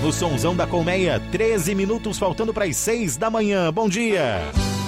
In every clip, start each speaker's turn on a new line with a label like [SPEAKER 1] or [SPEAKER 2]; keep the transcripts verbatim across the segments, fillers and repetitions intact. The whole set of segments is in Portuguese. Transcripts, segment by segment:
[SPEAKER 1] no Sonzão da Colmeia, treze minutos faltando para as seis da manhã. Bom dia.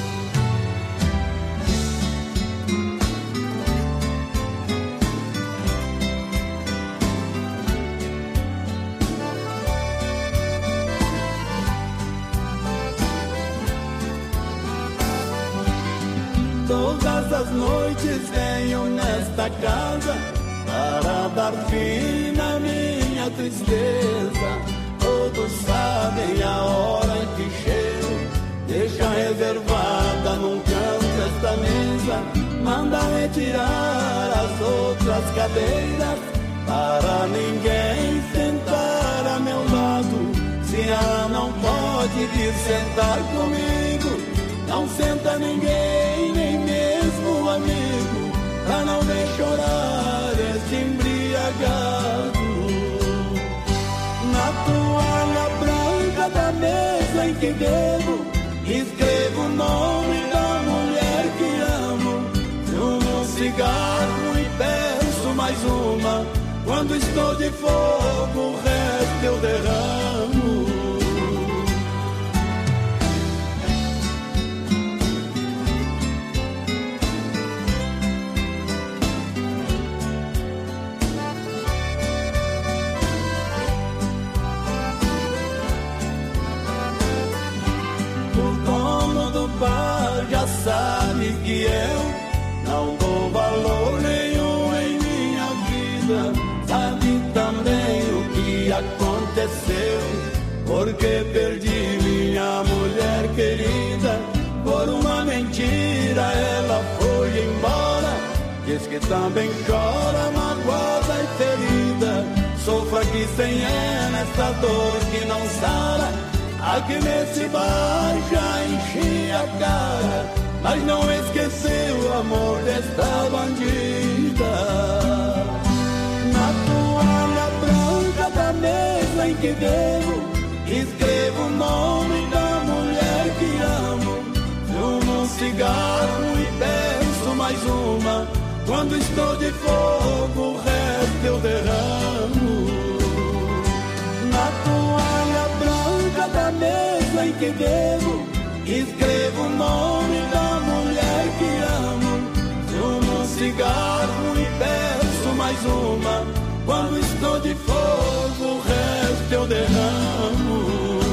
[SPEAKER 2] Todas as noites venho nesta casa para dar fim na minha tristeza. Todos sabem a hora em que chego, deixa reservada num canto esta mesa, manda retirar as outras cadeiras para ninguém sentar a meu lado. Se ela não pode vir sentar comigo, não senta ninguém, nem mesmo amigo, pra não ver chorar este embriagado. Na toalha branca da mesa em que bebo, escrevo o nome da mulher que amo. Fumo um cigarro e peço mais uma, quando estou de fogo o resto eu derramo. Já sabe que eu não dou valor nenhum em minha vida. Sabe também o que aconteceu, porque perdi minha mulher querida. Por uma mentira ela foi embora. Diz que também chora, magoada e ferida. Sofro aqui sem ela essa dor que não sara. Aqui nesse bar já enchi a cara, mas não esqueceu o amor desta bandida. Na toalha branca da mesa em que bebo, escrevo o nome da mulher que amo. Fumo um cigarro e peço mais uma, quando estou de fogo o resto eu derramo. Na toalha branca da mesa em que bebo, escrevo o nome da mulher que amo. Fumo um cigarro e peço mais uma, quando estou de fogo o resto eu derramo.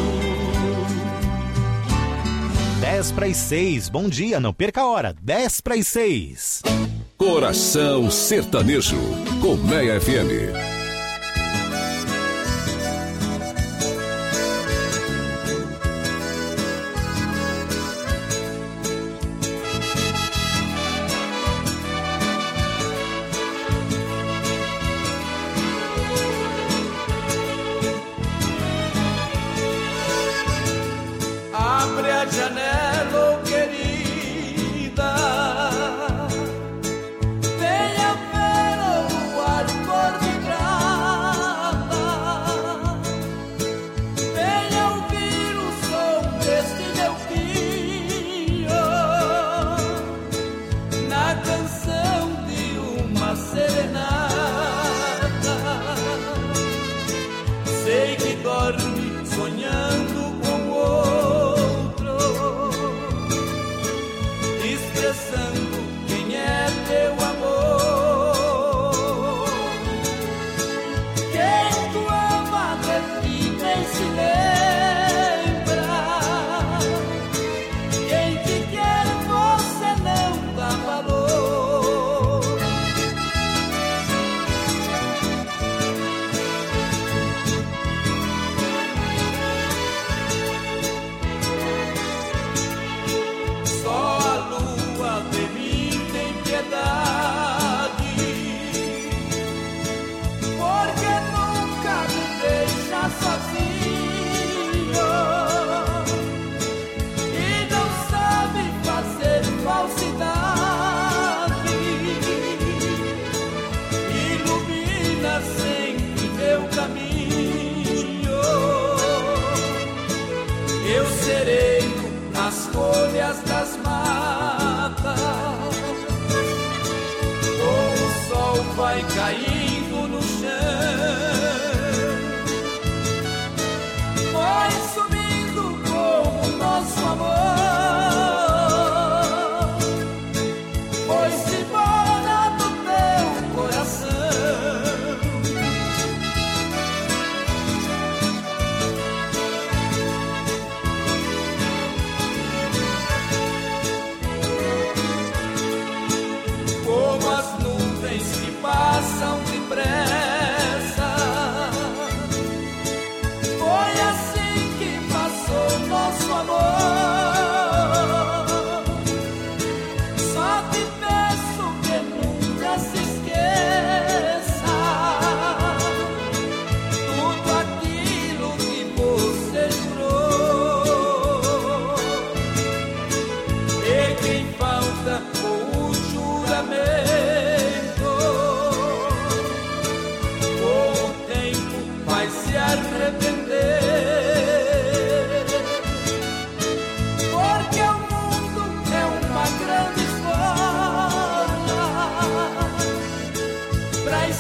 [SPEAKER 1] dez para as seis, bom dia, não perca a hora, dez para as seis.
[SPEAKER 3] Coração Sertanejo, Colmeia F M.
[SPEAKER 2] Abre a janela, oh querida, venha ver o luar cor de prata, venha ouvir o som deste meu filho, na canção de uma serenata. Sei que dorme sonhando com outro, expressando quem é teu amor. Quem tu ama repita e se lembra, quem te quer você não dá valor. Só a lua vê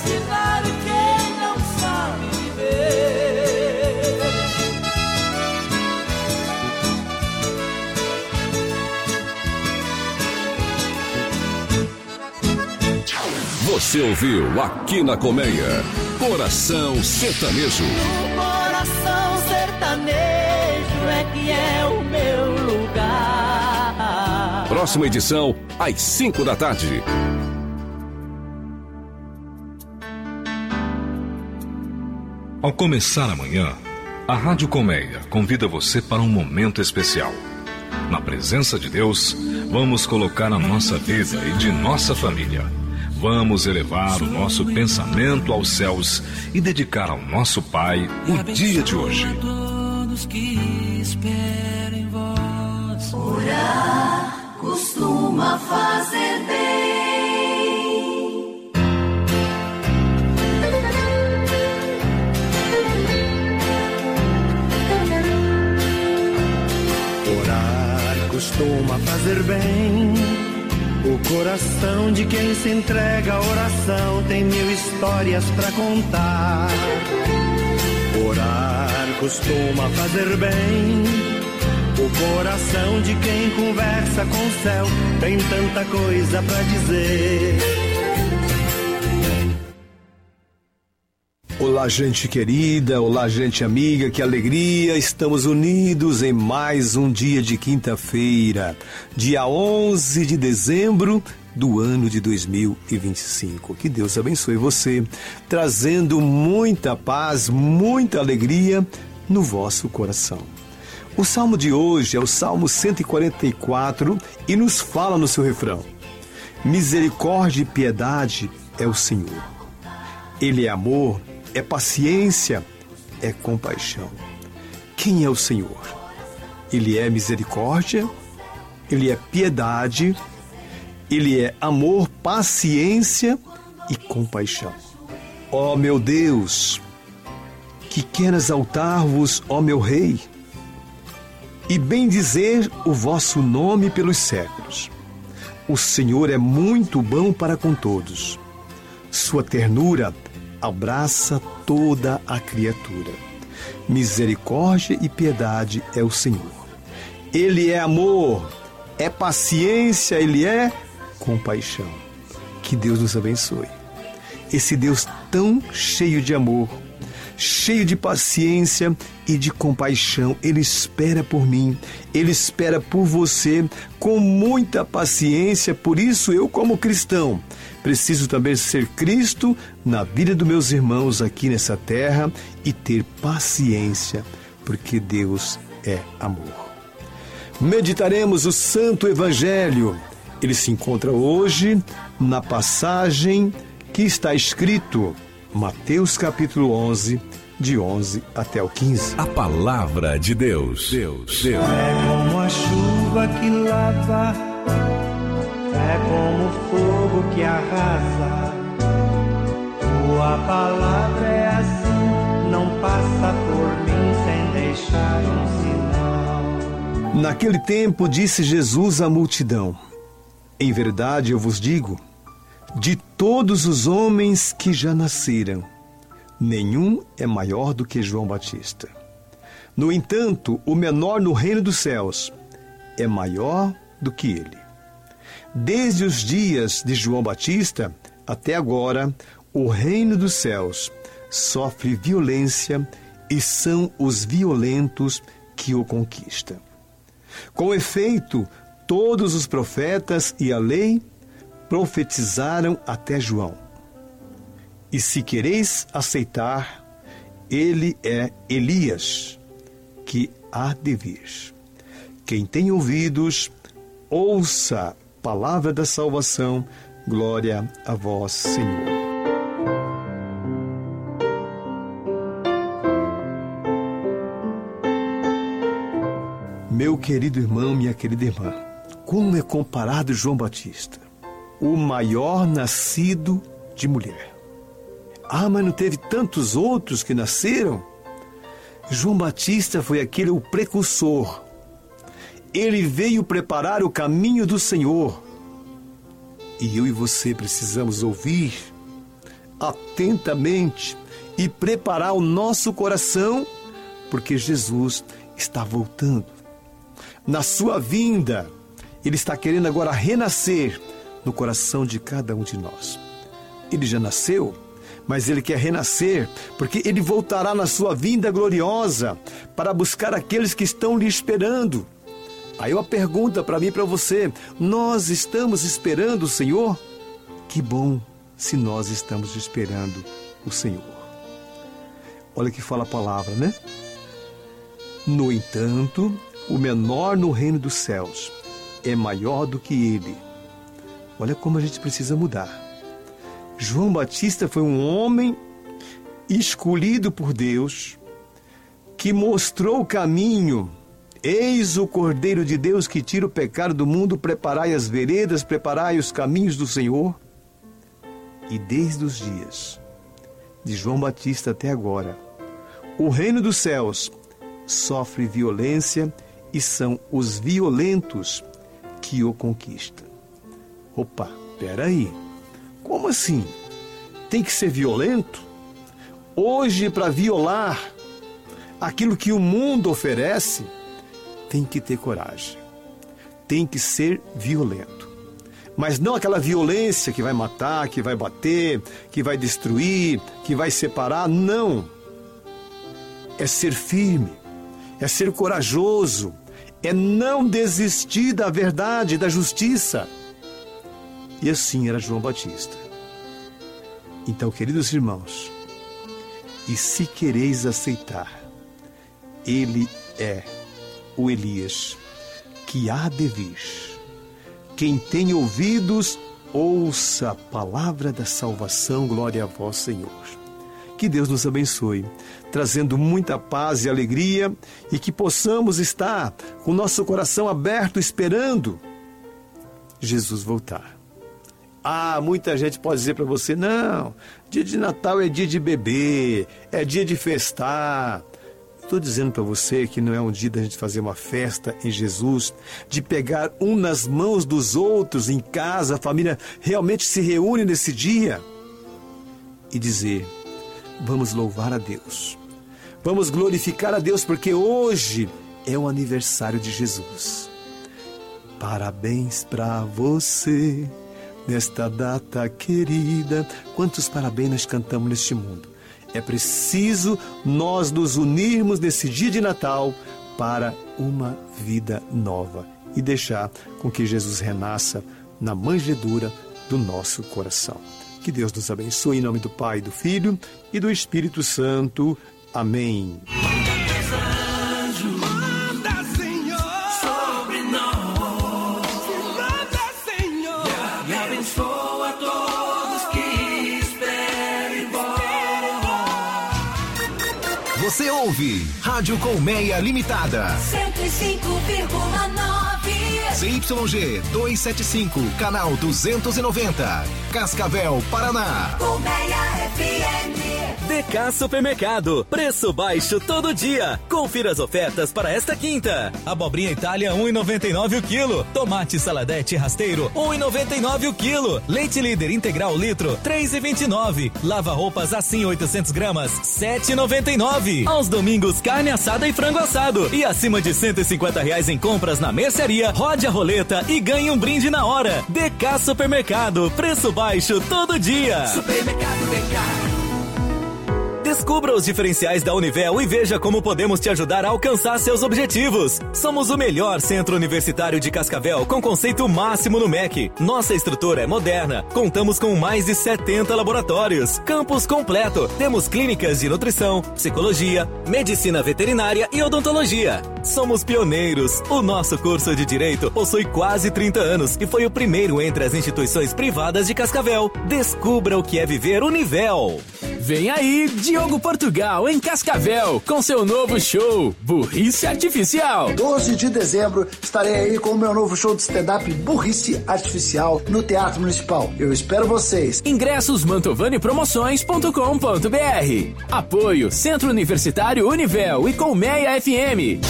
[SPEAKER 2] ensinar quem não sabe viver.
[SPEAKER 3] Você ouviu aqui na Colmeia, Coração Sertanejo.
[SPEAKER 2] O coração sertanejo é que é o meu lugar.
[SPEAKER 3] Próxima edição, às cinco da tarde.
[SPEAKER 4] Ao começar amanhã, a Rádio Colmeia convida você para um momento especial. Na presença de Deus, vamos colocar a nossa vida e de nossa família. Vamos elevar o nosso pensamento aos céus e dedicar ao nosso Pai o dia de hoje.
[SPEAKER 5] Orar costuma fazer bem.
[SPEAKER 6] Orar costuma fazer bem. O coração de quem se entrega à oração tem mil histórias pra contar. Orar costuma fazer bem. O coração de quem conversa com o céu tem tanta coisa pra dizer.
[SPEAKER 7] Olá, gente querida, olá, gente amiga, que alegria, estamos unidos em mais um dia de quinta-feira, dia onze de dezembro do ano de dois mil e vinte e cinco. Que Deus abençoe você, trazendo muita paz, muita alegria no vosso coração. O salmo de hoje é o Salmo cento e quarenta e quatro e nos fala no seu refrão: misericórdia e piedade é o Senhor. Ele é amor, é paciência, é compaixão. Quem é o Senhor? Ele é misericórdia, Ele é piedade, Ele é amor, paciência e compaixão. Ó meu Deus, que quero exaltar-vos, ó meu Rei, e bendizer o vosso nome pelos séculos. O Senhor é muito bom para com todos. Sua ternura abraça toda a criatura. Misericórdia e piedade é o Senhor. Ele é amor, é paciência, Ele é compaixão. Que Deus nos abençoe. Esse Deus tão cheio de amor, cheio de paciência e de compaixão, Ele espera por mim, Ele espera por você com muita paciência. Por isso eu, como cristão, preciso também ser Cristo na vida dos meus irmãos aqui nessa terra e ter paciência, porque Deus é amor. Meditaremos o Santo Evangelho. Ele se encontra hoje na passagem que está escrito Mateus capítulo onze, de onze até o quinze.
[SPEAKER 3] A palavra de Deus. Deus, Deus.
[SPEAKER 6] É como a chuva que lava, é como o fogo que arrasa. Tua palavra é assim, não passa por mim sem deixar um sinal.
[SPEAKER 7] Naquele tempo disse Jesus à multidão: em verdade eu vos digo, de todos os homens que já nasceram, nenhum é maior do que João Batista. No entanto, o menor no reino dos céus é maior do que ele. Desde os dias de João Batista até agora, o reino dos céus sofre violência e são os violentos que o conquistam. Com efeito, todos os profetas e a lei profetizaram até João. E se quereis aceitar, ele é Elias, que há de vir. Quem tem ouvidos, ouça a palavra da salvação. Glória a vós, Senhor. Meu querido irmão, minha querida irmã, como é comparado João Batista? O maior nascido de mulher. Ah, mas não teve tantos outros que nasceram? João Batista foi aquele o precursor. Ele veio preparar o caminho do Senhor. E eu e você precisamos ouvir atentamente e preparar o nosso coração, porque Jesus está voltando. Na sua vinda, Ele está querendo agora renascer no coração de cada um de nós. Ele já nasceu, mas Ele quer renascer, porque Ele voltará na sua vinda gloriosa para buscar aqueles que estão lhe esperando. Aí uma pergunta para mim e para você: nós estamos esperando o Senhor? Que bom se nós estamos esperando o Senhor. Olha que fala a palavra, né? No entanto, o menor no reino dos céus é maior do que ele. Olha como a gente precisa mudar. João Batista foi um homem escolhido por Deus, que mostrou o caminho. Eis o Cordeiro de Deus que tira o pecado do mundo, preparai as veredas, preparai os caminhos do Senhor. E desde os dias de João Batista até agora, o reino dos céus sofre violência e são os violentos que o conquistam. Opa, peraí, como assim? Tem que ser violento? Hoje, para violar aquilo que o mundo oferece, tem que ter coragem, tem que ser violento. Mas não aquela violência que vai matar, que vai bater, que vai destruir, que vai separar, não. É ser firme, é ser corajoso, é não desistir da verdade, da justiça. E assim era João Batista. Então, queridos irmãos, e se quereis aceitar, ele é o Elias que há de vir. Quem tem ouvidos, ouça a palavra da salvação. Glória a vós, Senhor. Que Deus nos abençoe, trazendo muita paz e alegria, e que possamos estar com o nosso coração aberto, esperando Jesus voltar. Ah, muita gente pode dizer para você: não, dia de Natal é dia de beber, é dia de festar. Estou dizendo para você que não é um dia da gente fazer uma festa em Jesus, de pegar um nas mãos dos outros em casa, a família realmente se reúne nesse dia e dizer: vamos louvar a Deus, vamos glorificar a Deus, porque hoje é o aniversário de Jesus. Parabéns para você nesta data querida. Quantos parabéns nós cantamos neste mundo. É preciso nós nos unirmos nesse dia de Natal para uma vida nova e deixar com que Jesus renasça na manjedoura do nosso coração. Que Deus nos abençoe em nome do Pai, do Filho e do Espírito Santo. Amém.
[SPEAKER 1] Você ouve Rádio Colmeia Limitada.
[SPEAKER 5] cento e cinco vírgula nove.
[SPEAKER 1] C Y G duzentos e setenta e cinco, canal duzentos e noventa. Cascavel, Paraná.
[SPEAKER 5] Colmeia F M.
[SPEAKER 8] D K Supermercado, preço baixo todo dia. Confira as ofertas para esta quinta. Abobrinha Itália um real e noventa e nove o quilo. Tomate saladete rasteiro um real e noventa e nove o quilo. Leite líder integral litro três reais e vinte e nove. Lava roupas assim oitocentos gramas sete reais e noventa e nove. Aos domingos carne assada e frango assado. E acima de cento e cinquenta reais em compras na mercearia, rode a roleta e ganhe um brinde na hora. D K Supermercado, preço baixo todo dia.
[SPEAKER 5] Supermercado D K.
[SPEAKER 8] Descubra os diferenciais da Univel e veja como podemos te ajudar a alcançar seus objetivos. Somos o melhor centro universitário de Cascavel com conceito máximo no M E C. Nossa estrutura é moderna. Contamos com mais de setenta laboratórios. Campus completo. Temos clínicas de nutrição, psicologia, medicina veterinária e odontologia. Somos pioneiros. O nosso curso de Direito possui quase trinta anos e foi o primeiro entre as instituições privadas de Cascavel. Descubra o que é viver Univel.
[SPEAKER 9] Vem aí, Diogo Portugal, em Cascavel, com seu novo show, Burrice Artificial.
[SPEAKER 10] doze de dezembro, estarei aí com o meu novo show de stand-up Burrice Artificial no Teatro Municipal. Eu espero vocês.
[SPEAKER 9] Ingressos mantovani promoções ponto com ponto b r. Apoio Centro Universitário Univel e Colmeia F M.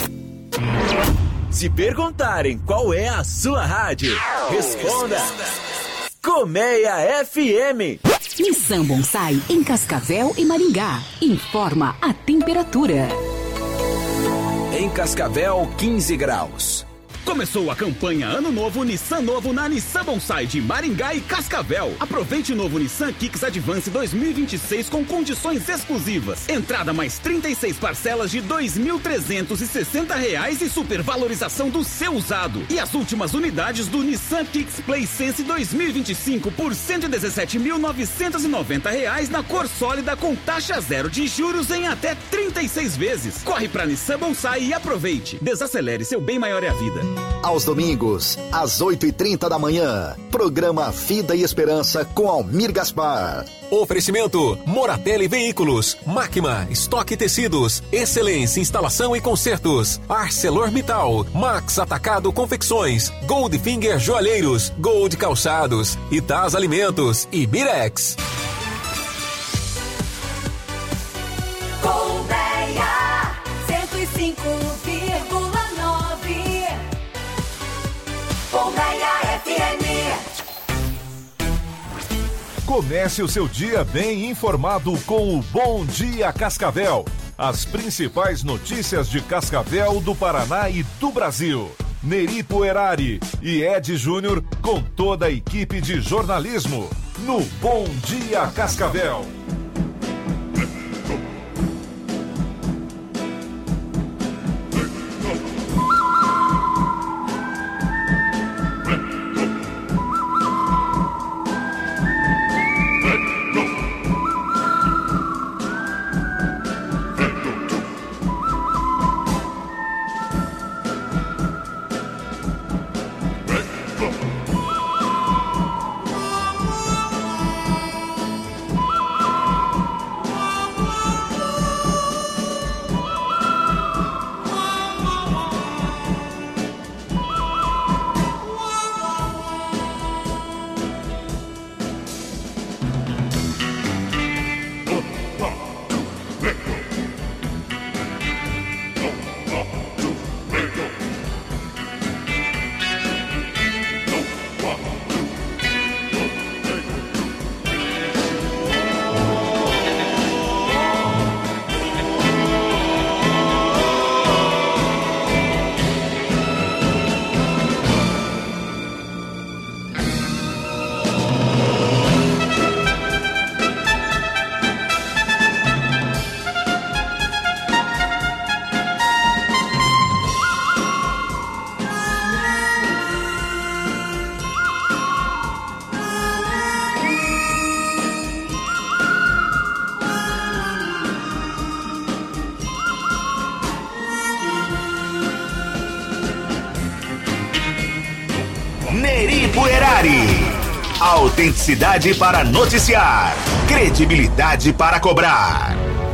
[SPEAKER 8] Se perguntarem qual é a sua rádio, responda... Colmeia F M.
[SPEAKER 11] Nissan Bonsai em Cascavel e Maringá. Informa a temperatura.
[SPEAKER 8] Em Cascavel, quinze graus.
[SPEAKER 12] Começou a campanha Ano Novo Nissan Novo na Nissan Bonsai de Maringá e Cascavel. Aproveite o novo Nissan Kicks Advance dois mil e vinte e seis com condições exclusivas. Entrada mais trinta e seis parcelas de dois mil trezentos e sessenta reais e supervalorização do seu usado. E as últimas unidades do Nissan Kicks Play Sense dois mil e vinte e cinco por cento e dezessete mil novecentos e noventa reais na cor sólida com taxa zero de juros em até trinta e seis vezes. Corre pra Nissan Bonsai e aproveite. Desacelere, seu bem maior é a vida.
[SPEAKER 13] Aos domingos, às oito e trinta da manhã, programa Vida e Esperança com Almir Gaspar.
[SPEAKER 14] Oferecimento Moratelli Veículos, Máquina, Estoque Tecidos, Excelência Instalação e Consertos, ArcelorMittal, Max Atacado Confecções, Goldfinger Joalheiros, Gold Calçados, Itaz Alimentos e Birex.
[SPEAKER 5] Colmeia cento e cinco vírgula nove. Colmeia F M.
[SPEAKER 15] Comece o seu dia bem informado com o Bom Dia Cascavel. As principais notícias de Cascavel, do Paraná e do Brasil. Neri Puerari e Ed Júnior com toda a equipe de jornalismo no Bom Dia Cascavel.
[SPEAKER 1] Neri Puerari. Autenticidade para noticiar. Credibilidade para cobrar.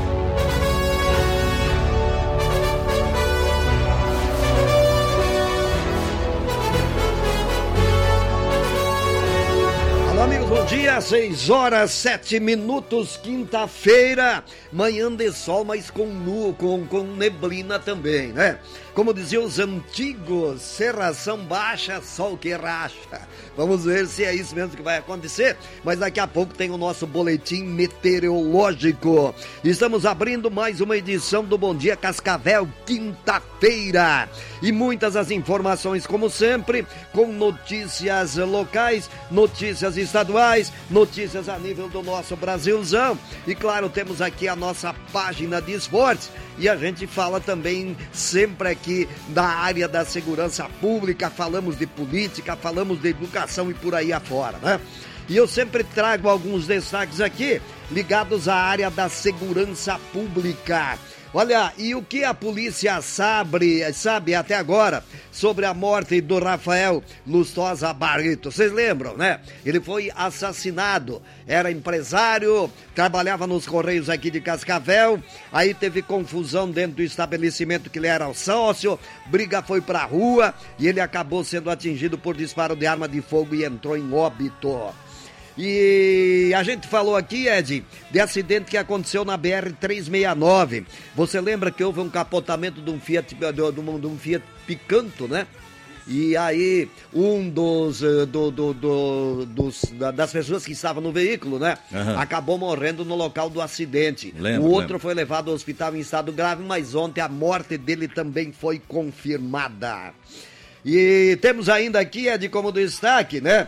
[SPEAKER 16] Alô, amigos, bom dia. seis horas, sete minutos, quinta-feira. Manhã de sol, mas com nu, com, com neblina também, né? Como diziam os antigos, serração baixa, sol que racha. Vamos ver se é isso mesmo que vai acontecer, mas daqui a pouco tem o nosso boletim meteorológico. Estamos abrindo mais uma edição do Bom Dia Cascavel, quinta-feira. E muitas as informações, como sempre, com notícias locais, notícias estaduais, notícias a nível do nosso Brasilzão. E claro, temos aqui a nossa página de esportes. E a gente fala também sempre aqui da área da segurança pública, falamos de política, falamos de educação e por aí afora, né? E eu sempre trago alguns destaques aqui ligados à área da segurança pública. Olha, e o que a polícia sabe, sabe até agora sobre a morte do Rafael Lustosa Barreto? Vocês lembram, né? Ele foi assassinado, era empresário, trabalhava nos Correios aqui de Cascavel, aí teve confusão dentro do estabelecimento que ele era sócio, briga foi pra rua e ele acabou sendo atingido por disparo de arma de fogo e entrou em óbito. E a gente falou aqui, Ed, de acidente que aconteceu na B R trezentos e sessenta e nove. Você lembra que houve um capotamento de um Fiat, de um, de um Fiat Picanto, né? E aí, um dos, do, do, do, dos das pessoas que estavam no veículo, né? Uhum. Acabou morrendo no local do acidente.
[SPEAKER 17] Lembro,
[SPEAKER 16] o outro
[SPEAKER 17] lembro.
[SPEAKER 16] foi levado ao hospital em estado grave, mas ontem a morte dele também foi confirmada. E temos ainda aqui, é de como destaque, né?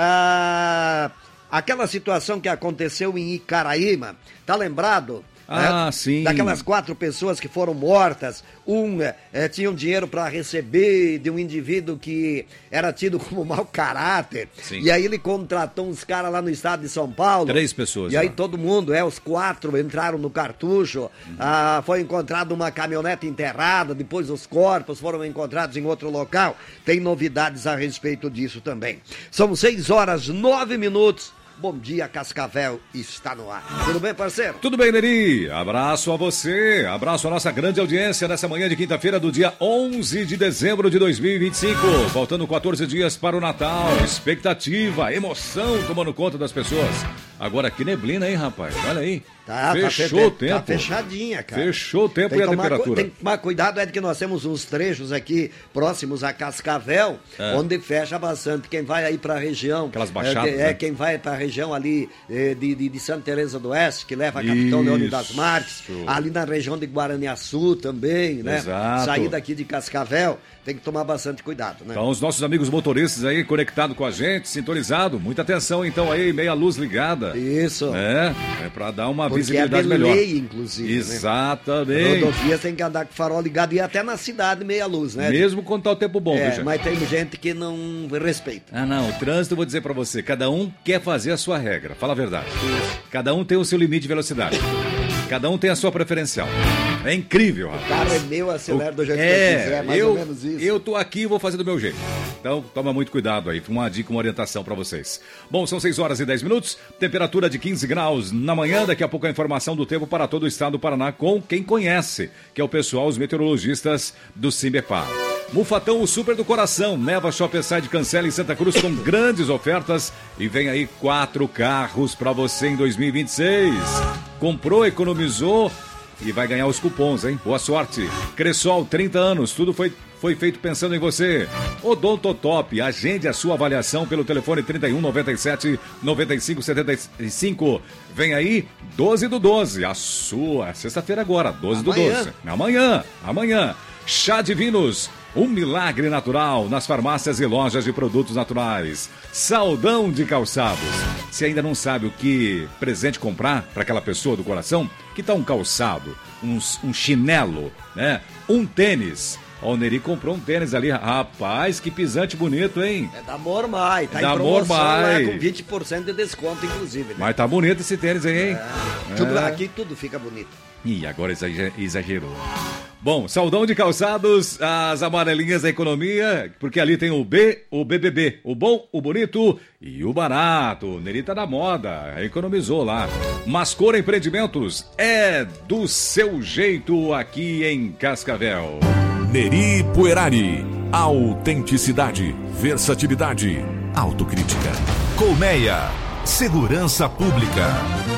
[SPEAKER 16] Ah, aquela situação que aconteceu em Icaraíma. Tá lembrado?
[SPEAKER 17] Ah,
[SPEAKER 16] é,
[SPEAKER 17] sim.
[SPEAKER 16] Daquelas quatro pessoas que foram mortas, um é, tinha um dinheiro para receber de um indivíduo que era tido como mau caráter.
[SPEAKER 17] Sim.
[SPEAKER 16] E aí ele contratou uns caras lá no estado de São Paulo.
[SPEAKER 17] Três pessoas.
[SPEAKER 16] E aí
[SPEAKER 17] lá.
[SPEAKER 16] todo mundo, é, os quatro entraram no cartucho. Uhum. Ah, foi encontrado uma caminhonete enterrada, depois os corpos foram encontrados em outro local. Tem novidades a respeito disso também. São seis horas, nove minutos. Bom dia, Cascavel está no ar. Tudo bem, parceiro?
[SPEAKER 17] Tudo bem, Neri. Abraço a você. Abraço a nossa grande audiência nessa manhã de quinta-feira do dia onze de dezembro de dois mil e vinte e cinco. Faltando quatorze dias para o Natal. Expectativa, emoção tomando conta das pessoas. Agora que neblina, hein, rapaz? Olha aí.
[SPEAKER 16] Tá,
[SPEAKER 17] Fechou
[SPEAKER 16] tá,
[SPEAKER 17] o tempo.
[SPEAKER 16] Tá fechadinha, cara.
[SPEAKER 17] Fechou o tempo
[SPEAKER 16] tem
[SPEAKER 17] e a
[SPEAKER 16] tomar,
[SPEAKER 17] temperatura.
[SPEAKER 16] Tem que tomar cuidado, é de que nós temos uns trechos aqui próximos a Cascavel,
[SPEAKER 17] é.
[SPEAKER 16] onde fecha bastante. Quem vai aí pra região...
[SPEAKER 17] Aquelas baixadas,
[SPEAKER 16] É,
[SPEAKER 17] né?
[SPEAKER 16] é quem vai pra região ali é, de, de, de Santa Teresa do Oeste, que leva a Capitão Leone das Marques, ali na região de Guaraniaçu também, né?
[SPEAKER 17] Exato.
[SPEAKER 16] Sair daqui de Cascavel, tem que tomar bastante cuidado, né?
[SPEAKER 17] Então, os nossos amigos motoristas aí conectados com a gente, sintonizado, muita atenção então aí, meia luz ligada.
[SPEAKER 16] Isso.
[SPEAKER 17] É, é pra dar uma
[SPEAKER 16] Porque
[SPEAKER 17] visibilidade
[SPEAKER 16] é de
[SPEAKER 17] melhor.
[SPEAKER 16] lei, inclusive.
[SPEAKER 17] Exatamente.
[SPEAKER 16] Né? Rodovias tem que andar com o farol ligado e até na cidade meia luz, né?
[SPEAKER 17] Mesmo quando tá o tempo bom,
[SPEAKER 16] é,
[SPEAKER 17] bicho.
[SPEAKER 16] mas tem gente que não respeita.
[SPEAKER 17] Ah, não, o trânsito, eu vou dizer pra você, cada um quer fazer a sua regra, fala a verdade. Cada um tem o seu limite de velocidade. Cada um tem a sua preferencial. É incrível, rapaz.
[SPEAKER 16] O carro é meu, acelera do jeito
[SPEAKER 17] é,
[SPEAKER 16] que eu quiser, mais
[SPEAKER 17] eu,
[SPEAKER 16] ou menos isso.
[SPEAKER 17] Eu tô aqui e vou fazer do meu jeito. Então, toma muito cuidado aí. Uma dica, uma orientação pra vocês. Bom, são seis horas e dez minutos. Temperatura de quinze graus na manhã. Daqui a pouco a informação do tempo para todo o estado do Paraná com quem conhece, que é o pessoal, os meteorologistas do Simbepar. Mufatão, o super do coração. Neva Shopside cancela em Santa Cruz com grandes ofertas. E vem aí quatro carros pra você em dois mil e vinte e seis. Comprou, economizou e vai ganhar os cupons, hein? Boa sorte. Cressol, trinta anos, tudo foi, foi feito pensando em você. Odontotop, agende a sua avaliação pelo telefone trinta e um, noventa e sete, noventa e cinco, setenta e cinco. Vem aí, doze do doze, a sua, sexta-feira agora, doze do doze. Amanhã, amanhã. Chá Divinos, um milagre natural nas farmácias e lojas de produtos naturais. Saldão de calçados. Se ainda não sabe o que presente comprar para aquela pessoa do coração, que tal um calçado, um, um chinelo, né? Um tênis. Ó, o Neri comprou um tênis ali. Rapaz, que pisante bonito, hein?
[SPEAKER 16] É da Mormai, tá
[SPEAKER 17] da
[SPEAKER 16] em promoção
[SPEAKER 17] Mormai.
[SPEAKER 16] lá com vinte por cento de desconto, inclusive. Né?
[SPEAKER 17] Mas tá bonito esse tênis aí, hein?
[SPEAKER 16] É, tudo,
[SPEAKER 17] É.
[SPEAKER 16] Aqui tudo fica bonito.
[SPEAKER 17] Ih, agora exager- exagerou. Bom, Saldão de calçados, as amarelinhas da economia, porque ali tem o B, o B B B, o bom, o bonito e o barato. O Neri tá na moda, economizou lá. Mascora Empreendimentos é do seu jeito aqui em Cascavel.
[SPEAKER 3] Neri Puerari. Autenticidade, versatilidade, autocrítica. Colmeia. Segurança Pública.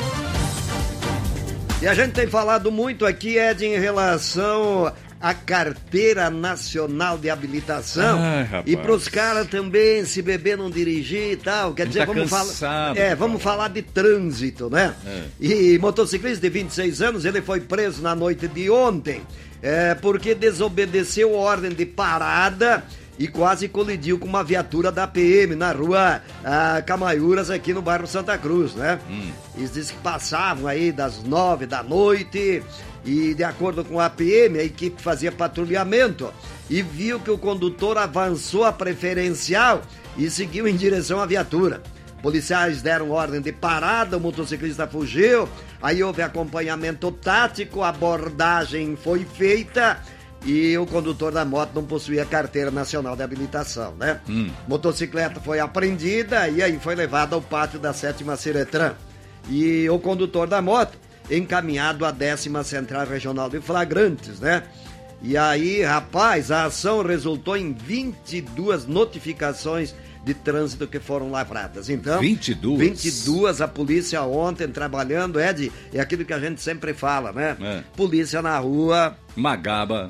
[SPEAKER 16] E a gente tem falado muito aqui, Ed, em relação à Carteira Nacional de Habilitação.
[SPEAKER 17] Ai, rapaz.
[SPEAKER 16] E pros caras também, se beber não dirigir e tal. Quer
[SPEAKER 17] Ele
[SPEAKER 16] dizer,
[SPEAKER 17] tá
[SPEAKER 16] vamos
[SPEAKER 17] cansado,
[SPEAKER 16] falar. É,
[SPEAKER 17] cara.
[SPEAKER 16] vamos falar de trânsito, né?
[SPEAKER 17] É.
[SPEAKER 16] E motociclista de vinte e seis anos, ele foi preso na noite de ontem, é, porque desobedeceu ordem de parada e quase colidiu com uma viatura da P M na rua ah, Camaiuras, aqui no bairro Santa Cruz, né?
[SPEAKER 17] Hum.
[SPEAKER 16] Eles dizem que passavam aí das nove da noite e, de acordo com a P M, a equipe fazia patrulhamento e viu que o condutor avançou a preferencial e seguiu em direção à viatura. Policiais deram ordem de parada, o motociclista fugiu, aí houve acompanhamento tático, a abordagem foi feita e o condutor da moto não possuía carteira nacional de habilitação, né?
[SPEAKER 17] Hum.
[SPEAKER 16] Motocicleta foi apreendida e aí foi levada ao pátio da sétima Ciretran. E o condutor da moto encaminhado à décima Central Regional de Flagrantes, né? E aí, rapaz, a ação resultou em vinte e duas notificações de trânsito que foram lavradas. Então,
[SPEAKER 17] vinte e duas?
[SPEAKER 16] vinte e duas, a polícia ontem trabalhando, Ed, é aquilo que a gente sempre fala, né?
[SPEAKER 17] É.
[SPEAKER 16] Polícia na rua...
[SPEAKER 17] Magaba.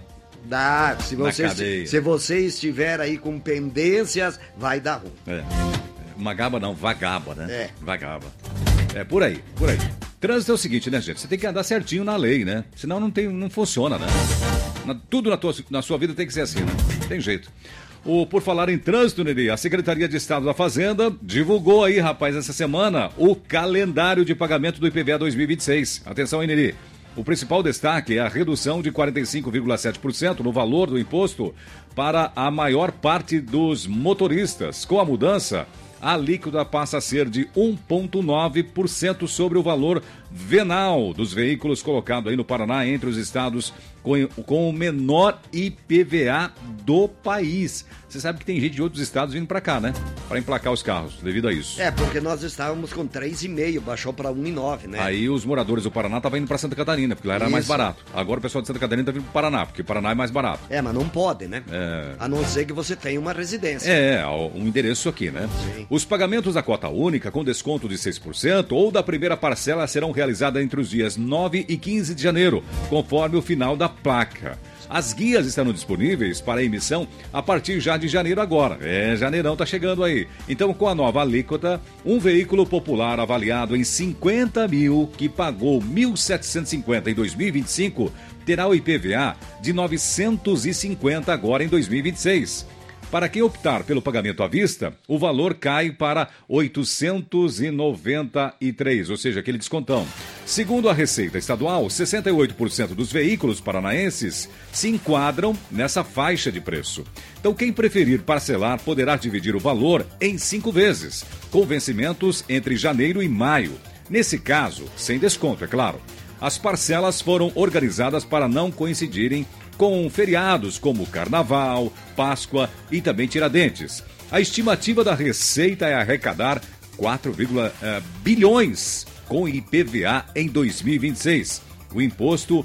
[SPEAKER 16] Dá, se você, esti- se você estiver aí com pendências, vai dar ruim.
[SPEAKER 17] É. Magaba não, vagaba, né?
[SPEAKER 16] É.
[SPEAKER 17] Vagaba. É, por aí, por aí. Trânsito é o seguinte, né, gente? Você tem que andar certinho na lei, né? Senão não, tem, não funciona, né? Na, tudo na, tua, na sua vida tem que ser assim, né? Tem jeito. O, por falar em trânsito, Neri, a Secretaria de Estado da Fazenda divulgou aí, rapaz, essa semana, o calendário de pagamento do I P V A dois mil e vinte e seis. Atenção aí, Neri. O principal destaque é a redução de quarenta e cinco vírgula sete por cento no valor do imposto para a maior parte dos motoristas. Com a mudança, a alíquota passa a ser de um vírgula nove por cento sobre o valor venal dos veículos colocado aí no Paraná entre os estados com, com o menor I P V A do país. Você sabe que tem gente de outros estados vindo para cá, né? Para emplacar os carros, devido a isso.
[SPEAKER 16] É, porque nós estávamos com três vírgula cinco, baixou para um vírgula nove, né?
[SPEAKER 17] Aí os moradores do Paraná estavam indo para Santa Catarina, porque lá era
[SPEAKER 16] Isso.
[SPEAKER 17] mais barato. Agora o pessoal de Santa Catarina está vindo para o Paraná, porque o Paraná é mais barato.
[SPEAKER 16] É, mas não pode, né?
[SPEAKER 17] É...
[SPEAKER 16] A não ser que você tenha uma residência.
[SPEAKER 17] É, um endereço aqui, né? Sim. Os pagamentos da cota única com desconto de seis por cento ou da primeira parcela serão realizados entre os dias nove e quinze de janeiro, conforme o final da placa. As guias estarão disponíveis para emissão a partir já de janeiro agora. É, janeirão tá chegando aí. Então, com a nova alíquota, um veículo popular avaliado em cinquenta mil, que pagou mil setecentos e cinquenta em dois mil e vinte e cinco, terá o I P V A de novecentos e cinquenta agora em dois mil e vinte e seis. Para quem optar pelo pagamento à vista, o valor cai para oitocentos e noventa e três, ou seja, aquele descontão. Segundo a Receita Estadual, sessenta e oito por cento dos veículos paranaenses se enquadram nessa faixa de preço. Então, quem preferir parcelar poderá dividir o valor em cinco vezes, com vencimentos entre janeiro e maio. Nesse caso, sem desconto, é claro. As parcelas foram organizadas para não coincidirem com feriados como Carnaval, Páscoa e também Tiradentes. A estimativa da Receita é arrecadar quatro vírgula um bilhões com I P V A em dois mil e vinte e seis. O imposto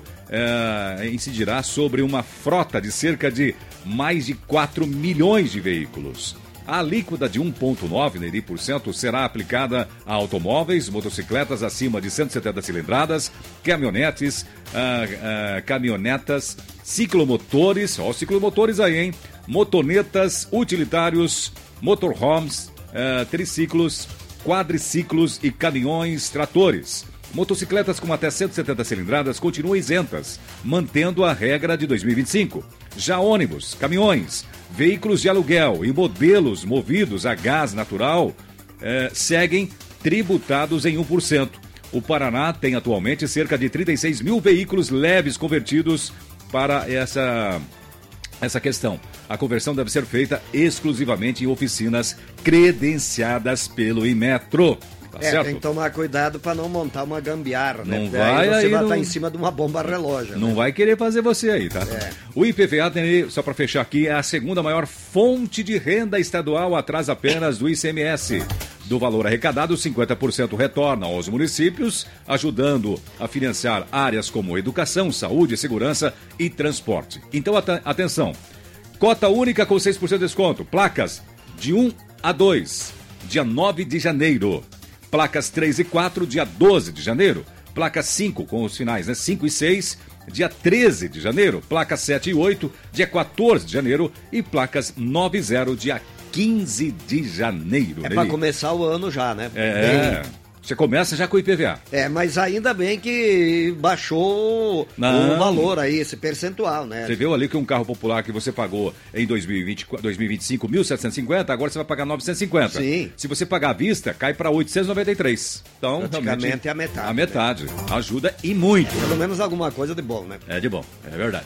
[SPEAKER 17] eh, incidirá sobre uma frota de cerca de mais de quatro milhões de veículos. A alíquota de um vírgula nove por cento será aplicada a automóveis, motocicletas acima de cento e setenta cilindradas, caminhonetes, ah, ah, caminhonetas, ciclomotores, ó, ciclomotores aí, hein? Motonetas, utilitários, motorhomes, ah, triciclos, quadriciclos e caminhões tratores. Motocicletas com até cento e setenta cilindradas continuam isentas, mantendo a regra de dois mil e vinte e cinco. Já ônibus, caminhões, veículos de aluguel e modelos movidos a gás natural eh, seguem tributados em um por cento. O Paraná tem atualmente cerca de trinta e seis mil veículos leves convertidos para essa, essa questão. A conversão deve ser feita exclusivamente em oficinas credenciadas pelo Inmetro. Tá
[SPEAKER 16] é,
[SPEAKER 17] certo?
[SPEAKER 16] tem que tomar cuidado para não montar uma gambiarra, né?
[SPEAKER 17] Não
[SPEAKER 16] Porque
[SPEAKER 17] vai
[SPEAKER 16] aí você
[SPEAKER 17] aí
[SPEAKER 16] vai
[SPEAKER 17] no-
[SPEAKER 16] estar em cima de uma bomba relógio.
[SPEAKER 17] Não
[SPEAKER 16] né?
[SPEAKER 17] vai querer fazer você aí, tá?
[SPEAKER 16] É.
[SPEAKER 17] O I P V A, tem, só para fechar aqui, é a segunda maior fonte de renda estadual, atrás apenas do I C M S. Do valor arrecadado, cinquenta por cento retorna aos municípios, ajudando a financiar áreas como educação, saúde, segurança e transporte. Então, at- atenção, cota única com seis por cento de desconto, placas de um a dois, dia nove de janeiro. Placas três e quatro, dia doze de janeiro. Placa cinco, com os finais, né? cinco e seis, dia treze de janeiro. Placas sete e oito, dia quatorze de janeiro. E placas nove e zero, dia quinze de janeiro.
[SPEAKER 16] É
[SPEAKER 17] Neri.
[SPEAKER 16] para começar o ano já, né?
[SPEAKER 17] É,
[SPEAKER 16] Bem-
[SPEAKER 17] você começa já com o I P V A.
[SPEAKER 16] É, mas ainda bem que baixou
[SPEAKER 17] Não.
[SPEAKER 16] o valor aí, esse percentual, né?
[SPEAKER 17] Você viu ali que um carro popular que você pagou em dois mil e vinte, dois mil e vinte e cinco, mil setecentos e cinquenta, agora você vai pagar novecentos e cinquenta.
[SPEAKER 16] Sim.
[SPEAKER 17] Se você pagar à vista, cai para oitocentos e noventa e três. Então,
[SPEAKER 16] Praticamente
[SPEAKER 17] realmente,
[SPEAKER 16] é a metade.
[SPEAKER 17] A metade. Ajuda e muito.
[SPEAKER 16] Pelo menos alguma coisa de bom, né?
[SPEAKER 17] É de bom, é verdade.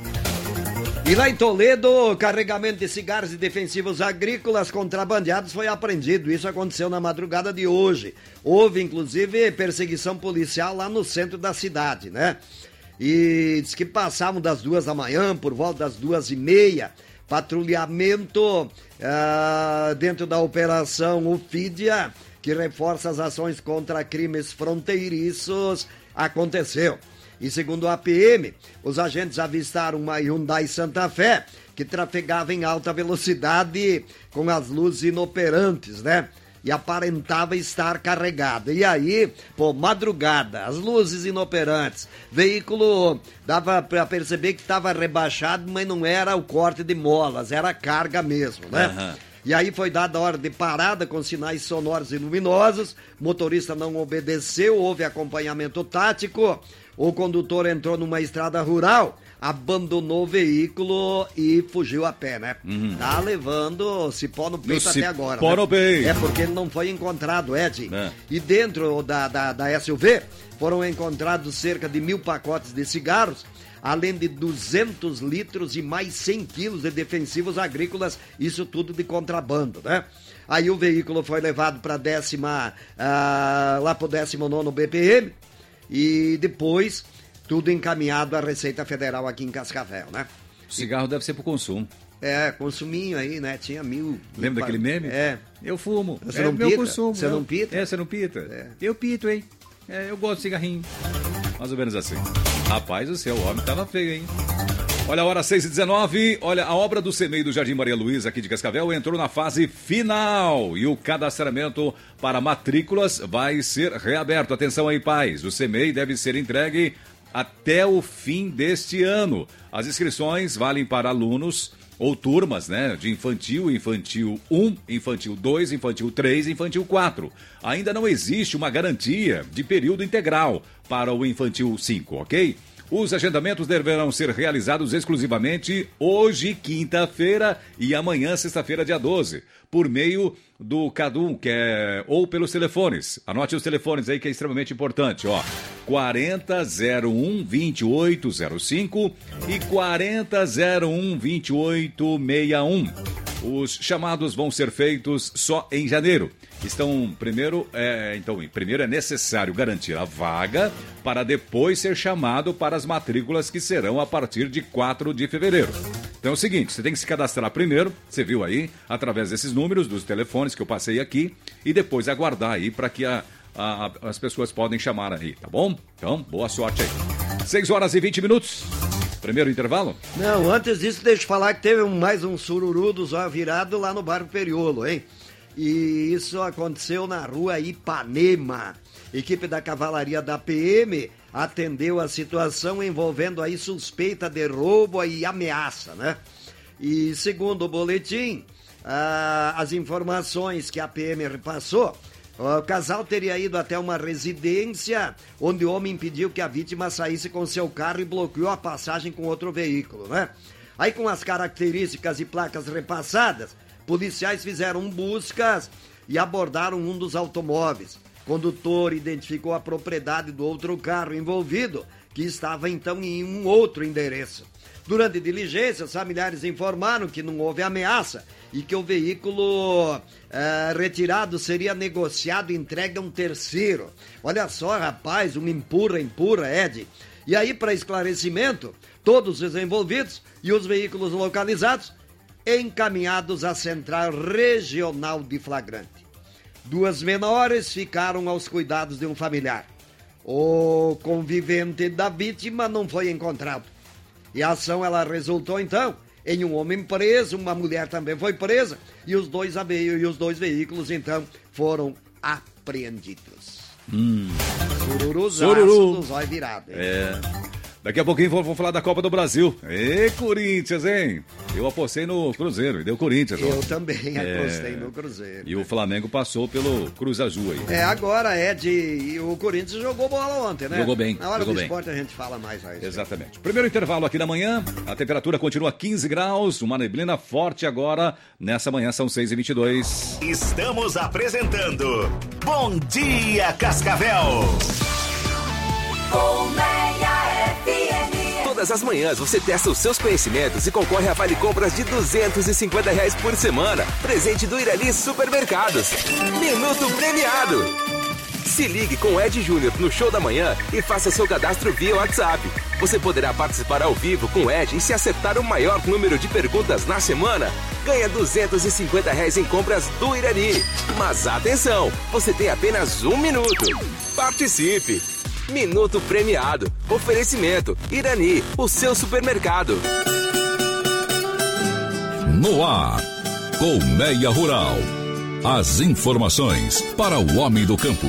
[SPEAKER 16] E lá em Toledo, carregamento de cigarros e defensivos agrícolas contrabandeados foi apreendido. Isso aconteceu na madrugada de hoje. Houve, inclusive, perseguição policial lá no centro da cidade, né? E diz que passavam das duas da manhã, por volta das duas e meia, patrulhamento ah, dentro da operação Ofídia, que reforça as ações contra crimes fronteiriços, aconteceu. E segundo a P M, os agentes avistaram uma Hyundai Santa Fé que trafegava em alta velocidade com as luzes inoperantes, né? e aparentava estar carregado. E aí, pô, madrugada, as luzes inoperantes, veículo dava para perceber que estava rebaixado, mas não era o corte de molas, era a carga mesmo, né?
[SPEAKER 17] Aham.
[SPEAKER 16] E aí foi dada a hora de parada com sinais sonoros e luminosos, motorista não obedeceu, houve acompanhamento tático, o condutor entrou numa estrada rural, abandonou o veículo e fugiu a pé, né?
[SPEAKER 17] Uhum.
[SPEAKER 16] Tá levando cipó no peito
[SPEAKER 17] No
[SPEAKER 16] até agora.
[SPEAKER 17] cipó
[SPEAKER 16] né?
[SPEAKER 17] no peito.
[SPEAKER 16] É porque ele não foi encontrado, Ed.
[SPEAKER 17] É.
[SPEAKER 16] E dentro da, da, da S U V foram encontrados cerca de mil pacotes de cigarros, além de duzentos litros e mais cem quilos de defensivos agrícolas, isso tudo de contrabando, né? Aí o veículo foi levado para décima, ah, lá pro décimo nono B P M e depois tudo encaminhado à Receita Federal aqui em Cascavel, né?
[SPEAKER 17] O cigarro deve ser pro consumo.
[SPEAKER 16] É, consuminho aí, né? Tinha mil...
[SPEAKER 17] Lembra
[SPEAKER 16] mil
[SPEAKER 17] daquele meme?
[SPEAKER 16] É.
[SPEAKER 17] Eu fumo.
[SPEAKER 16] Você
[SPEAKER 17] é
[SPEAKER 16] não
[SPEAKER 17] meu
[SPEAKER 16] pita?
[SPEAKER 17] consumo.
[SPEAKER 16] Você
[SPEAKER 17] eu-
[SPEAKER 16] não pita?
[SPEAKER 17] É, você não pita?
[SPEAKER 16] É.
[SPEAKER 17] Eu pito, hein? É, eu gosto de cigarrinho. Mais ou menos assim. Rapaz do céu, o homem tava feio, hein? Olha a hora, seis e dezenove. Olha, a obra do CEMEI do Jardim Maria Luísa, aqui de Cascavel, entrou na fase final. E o cadastramento para matrículas vai ser reaberto. Atenção aí, pais. O CEMEI deve ser entregue até o fim deste ano. As inscrições valem para alunos ou turmas, né, de infantil, infantil um, infantil dois, infantil três, infantil quatro. Ainda não existe uma garantia de período integral para o infantil cinco, ok? Os agendamentos deverão ser realizados exclusivamente hoje, quinta-feira, e amanhã, sexta-feira, dia doze, por meio do Cadum, que é, ou pelos telefones. Anote os telefones aí, que é extremamente importante, ó. quarenta zero um vinte e oito zero cinco e quarenta zero um vinte e oito sessenta e um. Os chamados vão ser feitos só em janeiro. Estão, primeiro, é, então, primeiro é necessário garantir a vaga para depois ser chamado para as matrículas que serão a partir de quatro de fevereiro. Então é o seguinte, você tem que se cadastrar primeiro, você viu aí, através desses números, dos telefones que eu passei aqui, e depois aguardar aí para que a, a- as pessoas podem chamar aí, tá bom? Então, boa sorte aí. seis horas e vinte minutos. Primeiro intervalo?
[SPEAKER 16] Não, antes disso, deixa eu falar que teve um- mais um sururu do Zóio Virado lá no bairro Periolo, hein? E isso aconteceu na rua Ipanema. Equipe da Cavalaria da P M atendeu a situação envolvendo aí suspeita de roubo e ameaça, né? E segundo o boletim, ah, as informações que a P M repassou, o casal teria ido até uma residência onde o homem impediu que a vítima saísse com seu carro e bloqueou a passagem com outro veículo, né? Aí, com as características e placas repassadas, policiais fizeram buscas e abordaram um dos automóveis. O condutor identificou a propriedade do outro carro envolvido, que estava então em um outro endereço. Durante diligências, familiares informaram que não houve ameaça e que o veículo eh, retirado seria negociado e entregue a um terceiro. Olha só, rapaz, um empurra, empurra, Ed. E aí, para esclarecimento, todos os envolvidos e os veículos localizados encaminhados à Central Regional de Flagrante. Duas menores ficaram aos cuidados de um familiar. O convivente da vítima não foi encontrado. E a ação ela resultou então em um homem preso, uma mulher também foi presa e os dois, e os dois veículos então foram apreendidos.
[SPEAKER 17] Hum.
[SPEAKER 16] Sururuzaço
[SPEAKER 17] Sururu.
[SPEAKER 16] do Zóio Virado. Hein?
[SPEAKER 17] É. Daqui a pouquinho vamos falar da Copa do Brasil. Ê, Corinthians, hein? Eu apostei no Cruzeiro e deu Corinthians. ó.
[SPEAKER 16] Eu também
[SPEAKER 17] É.
[SPEAKER 16] apostei no Cruzeiro.
[SPEAKER 17] E o Flamengo passou pelo Cruz Azul aí.
[SPEAKER 16] É, agora é de... E o Corinthians jogou bola ontem, né?
[SPEAKER 17] Jogou bem,
[SPEAKER 16] Na hora
[SPEAKER 17] jogou
[SPEAKER 16] do
[SPEAKER 17] bem.
[SPEAKER 16] esporte a gente fala mais a isso.
[SPEAKER 17] Exatamente. Primeiro intervalo aqui da manhã, a temperatura continua quinze graus, uma neblina forte agora, nessa manhã são seis e vinte e dois.
[SPEAKER 1] Estamos apresentando Bom Dia Cascavel.
[SPEAKER 14] Todas as manhãs você testa os seus conhecimentos e concorre a vale compras de duzentos e cinquenta reais por semana. Presente do Irani Supermercados. Minuto premiado. Se ligue com o Ed Júnior no Show da Manhã e faça seu cadastro via WhatsApp. Você poderá participar ao vivo com o Ed e se acertar o maior número de perguntas na semana, ganha duzentos e cinquenta reais em compras do Irani. Mas atenção, você tem apenas um minuto. Participe! Minuto premiado. Oferecimento Irani, o seu supermercado.
[SPEAKER 3] No ar, Colmeia Rural. As informações para o homem do campo.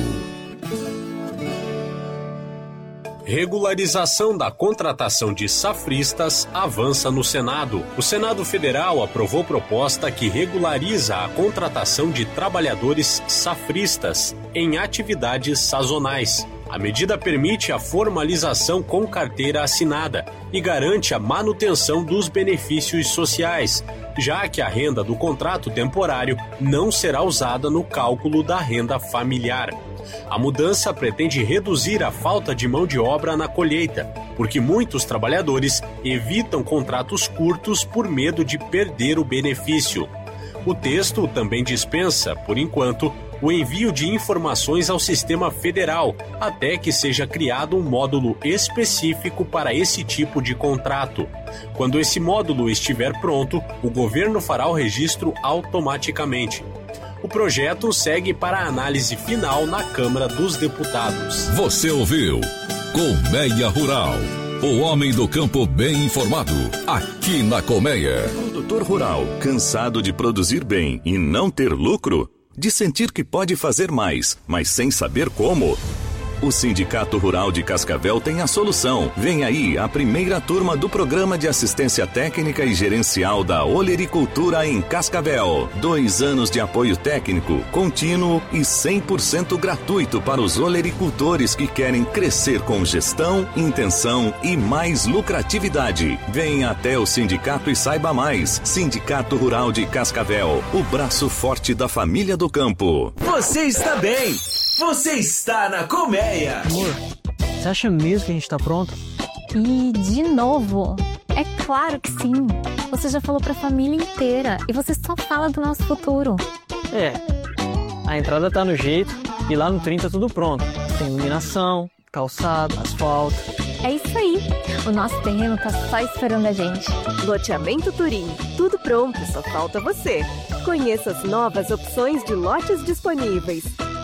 [SPEAKER 18] Regularização da contratação de safristas avança no Senado. O Senado Federal aprovou proposta que regulariza a contratação de trabalhadores safristas em atividades sazonais. A medida permite a formalização com carteira assinada e garante a manutenção dos benefícios sociais, já que a renda do contrato temporário não será usada no cálculo da renda familiar. A mudança pretende reduzir a falta de mão de obra na colheita, porque muitos trabalhadores evitam contratos curtos por medo de perder o benefício. O texto também dispensa, por enquanto, o envio de informações ao sistema federal, até que seja criado um módulo específico para esse tipo de contrato. Quando esse módulo estiver pronto, o governo fará o registro automaticamente. O projeto segue para a análise final na Câmara dos Deputados.
[SPEAKER 3] Você ouviu Colmeia Rural. O homem do campo bem informado, aqui na Colmeia.
[SPEAKER 19] Produtor rural, cansado de produzir bem e não ter lucro? De sentir que pode fazer mais, mas sem saber como? O Sindicato Rural de Cascavel tem a solução. Vem aí a primeira turma do Programa de Assistência Técnica e Gerencial da Olericultura em Cascavel. Dois anos de apoio técnico, contínuo e cem por cento gratuito para os olericultores que querem crescer com gestão, intenção e mais lucratividade. Venha até o sindicato e saiba mais. Sindicato Rural de Cascavel, o braço forte da família do campo.
[SPEAKER 8] Você está bem! Você está na Colmeia.
[SPEAKER 20] Amor, você acha mesmo que a gente tá pronto?
[SPEAKER 21] E de novo? É claro que sim. Você já falou pra família inteira e você só fala do nosso futuro.
[SPEAKER 20] É, a entrada tá no jeito e lá no trinta tudo pronto. Tem iluminação, calçado, asfalto.
[SPEAKER 21] É isso aí. O nosso terreno tá só esperando a gente.
[SPEAKER 22] Loteamento Turim. Tudo pronto, só falta você. Conheça as novas opções de lotes disponíveis.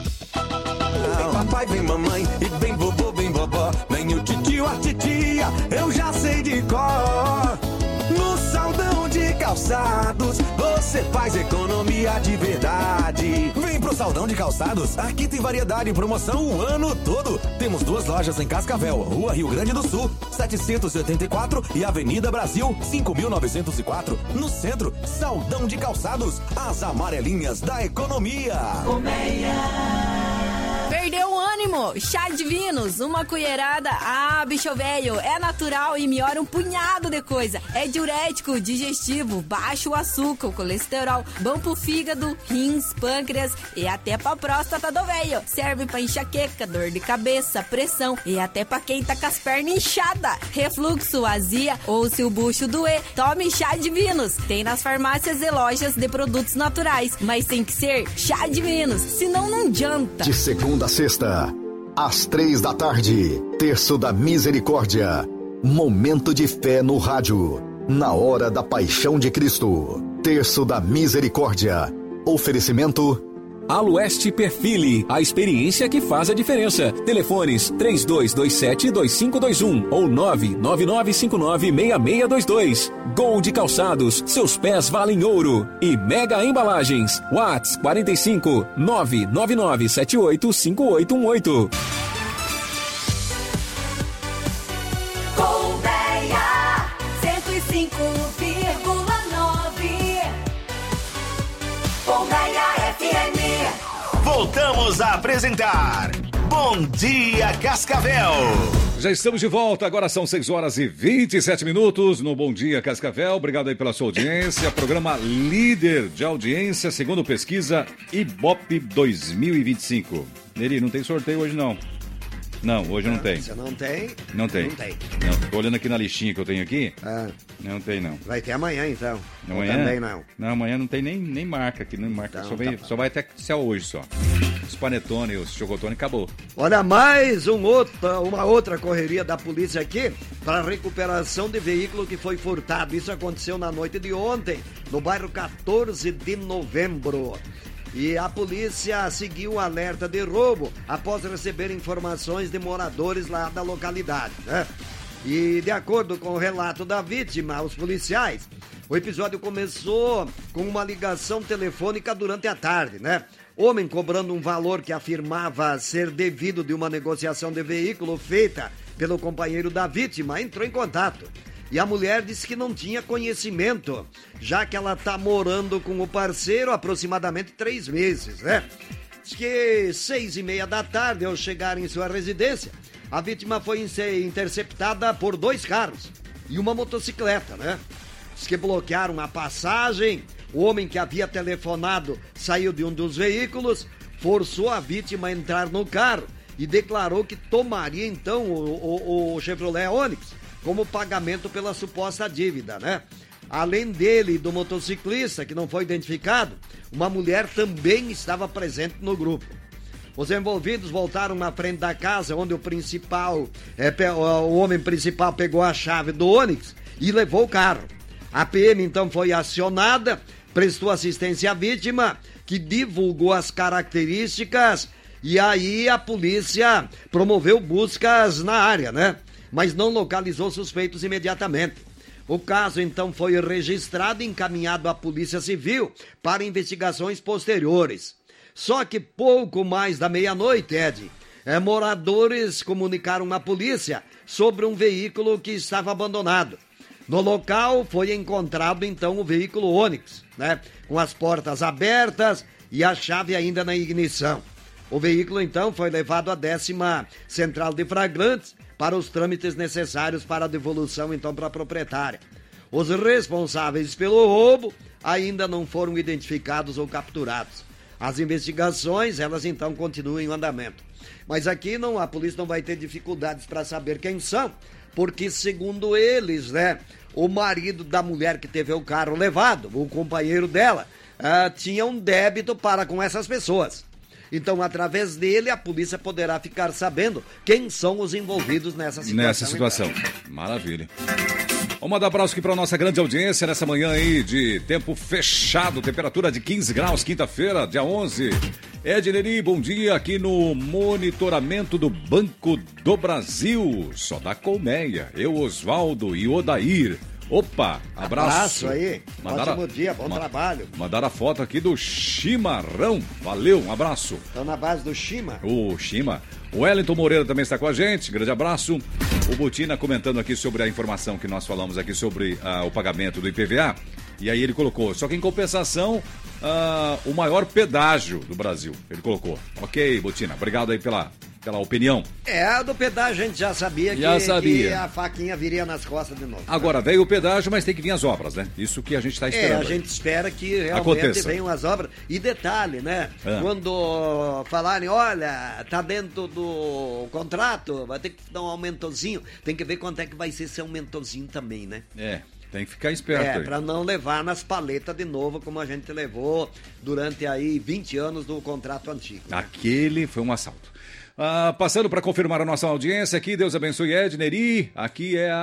[SPEAKER 2] Vem papai, vem mamãe, e vem vovô, vem vovó. Vem o titio, a titia, eu já sei de cor. No Saldão de Calçados, você faz economia de verdade. Vem pro Saldão de Calçados, aqui tem variedade e promoção o ano todo. Temos duas lojas em Cascavel, Rua Rio Grande do Sul, setecentos e oitenta e quatro e Avenida Brasil, cinco mil novecentos e quatro. No centro, Saldão de Calçados, as amarelinhas da economia.
[SPEAKER 23] Colmeia. Perdeu o ânimo? Chá Divinos, uma colherada. Ah, bicho velho, é natural e melhora um punhado de coisa. É diurético, digestivo, baixo o açúcar, o colesterol, bom pro fígado, rins, pâncreas e até pra próstata do velho. Serve pra enxaqueca, dor de cabeça, pressão e até pra quem tá com as pernas inchadas, refluxo, azia ou se o bucho doer. Tome Chá Divinos. Tem nas farmácias e lojas de produtos naturais, mas tem que ser Chá Divinos, senão não adianta.
[SPEAKER 13] De segunda a sexta, às três da tarde, Terço da Misericórdia. Momento de fé no rádio, na hora da paixão de Cristo. Terço da Misericórdia. Oferecimento
[SPEAKER 24] Alueste Perfile, a experiência que faz a diferença. Telefones três dois dois sete, dois cinco dois um ou nove nove nove cinco nove, seis seis dois dois. Gold Calçados, seus pés valem ouro. E Mega Embalagens, Whats quarenta e cinco, nove nove nove sete oito cinco oito um oito.
[SPEAKER 5] Colmeia, cento e cinco vírgula nove. Colmeia F M.
[SPEAKER 1] Voltamos a apresentar Bom Dia Cascavel.
[SPEAKER 17] Já estamos de volta, agora são seis horas e vinte e sete minutos no Bom Dia Cascavel. Obrigado aí pela sua audiência. Programa líder de audiência, segundo pesquisa Ibope dois mil e vinte e cinco. Neri, não tem sorteio hoje não. Não, hoje não tem.
[SPEAKER 16] Você não tem?
[SPEAKER 17] Não tem.
[SPEAKER 16] Não tem.
[SPEAKER 17] Não, tô olhando aqui na listinha que eu tenho aqui.
[SPEAKER 16] Ah.
[SPEAKER 17] Não tem, não.
[SPEAKER 16] Vai ter amanhã, então.
[SPEAKER 17] Amanhã?
[SPEAKER 16] Ou também não.
[SPEAKER 17] Não, amanhã não tem nem, nem marca aqui. Nem marca.
[SPEAKER 16] Então,
[SPEAKER 17] só, vem,
[SPEAKER 16] tá
[SPEAKER 17] só vai até céu hoje só. Os panetone, os chocotone, acabou.
[SPEAKER 16] Olha, mais um outra, uma outra correria da polícia aqui para recuperação de veículo que foi furtado. Isso aconteceu na noite de ontem, no bairro quatorze de novembro. E a polícia seguiu o alerta de roubo após receber informações de moradores lá da localidade, né? E de acordo com o relato da vítima aos policiais, o episódio começou com uma ligação telefônica durante a tarde, né? Homem cobrando um valor que afirmava ser devido de uma negociação de veículo feita pelo companheiro da vítima, entrou em contato. E a mulher disse que não tinha conhecimento, já que ela tá morando com o parceiro há aproximadamente três meses, né? Diz que seis e meia da tarde, ao chegar em sua residência, a vítima foi interceptada por dois carros e uma motocicleta, né? Diz que bloquearam a passagem. O homem que havia telefonado saiu de um dos veículos, forçou a vítima a entrar no carro e declarou que tomaria então o, o, o Chevrolet Onix como pagamento pela suposta dívida, né? Além dele e do motociclista, que não foi identificado, uma mulher também estava presente no grupo. Os envolvidos voltaram na frente da casa, onde o principal, é, o homem principal pegou a chave do Onix e levou o carro. A P M então foi acionada, prestou assistência à vítima, que divulgou as características, e aí a polícia promoveu buscas na área, né? Mas não localizou suspeitos imediatamente. O caso então foi registrado e encaminhado à Polícia Civil para investigações posteriores. Só que pouco mais da meia-noite, Ed, é, moradores comunicaram à polícia sobre um veículo que estava abandonado. No local foi encontrado então o veículo Onix, né, com as portas abertas e a chave ainda na ignição. O veículo então foi levado à décima Central de Flagrantes para os trâmites necessários para a devolução então para a proprietária. Os responsáveis pelo roubo ainda não foram identificados ou capturados. As investigações, elas então continuam em andamento. Mas aqui não, a polícia não vai ter dificuldades para saber quem são, porque segundo eles, né, o marido da mulher que teve o carro levado, o companheiro dela, uh, tinha um débito para com essas pessoas. Então, através dele, a polícia poderá ficar sabendo quem são os envolvidos nessa situação.
[SPEAKER 17] Nessa situação. Então. Maravilha. Vamos mandar abraço aqui para a nossa grande audiência nessa manhã aí de tempo fechado, temperatura de quinze graus, quinta-feira, dia onze. Edneri, bom dia aqui no monitoramento do Banco do Brasil. Só da Colmeia. Eu, Osvaldo e Odair. Opa, abraço.
[SPEAKER 16] Abraço aí,
[SPEAKER 17] mandaram,
[SPEAKER 16] ótimo dia, bom
[SPEAKER 17] ma-
[SPEAKER 16] trabalho.
[SPEAKER 17] Mandaram a foto aqui do chimarrão, valeu, um abraço.
[SPEAKER 16] Estão na base do Chima.
[SPEAKER 17] O Chima. O Wellington Moreira também está com a gente, grande abraço. O Botina comentando aqui sobre a informação que nós falamos aqui sobre uh, o pagamento do I P V A. E aí ele colocou, só que em compensação, uh, o maior pedágio do Brasil, ele colocou. Ok, Botina, obrigado aí pela... pela opinião.
[SPEAKER 16] É, do pedágio a gente já sabia,
[SPEAKER 17] já
[SPEAKER 16] que,
[SPEAKER 17] sabia.
[SPEAKER 16] que a faquinha viria nas costas de novo.
[SPEAKER 17] Agora, veio o pedágio, mas tem que vir as obras, né? Isso que a gente está esperando.
[SPEAKER 16] É, a gente espera que realmente
[SPEAKER 17] Aconteça.
[SPEAKER 16] venham as obras. E detalhe, né?
[SPEAKER 17] Ah.
[SPEAKER 16] Quando falarem, olha, tá dentro do contrato, vai ter que dar um aumentozinho, tem que ver quanto é que vai ser esse aumentozinho também, né?
[SPEAKER 17] É. Tem que ficar esperto
[SPEAKER 16] É,
[SPEAKER 17] aí.
[SPEAKER 16] pra não levar nas paletas de novo, como a gente levou durante aí vinte anos do contrato antigo. Né?
[SPEAKER 17] Aquele foi um assalto. Ah, passando para confirmar a nossa audiência aqui, Deus abençoe Edneri, aqui é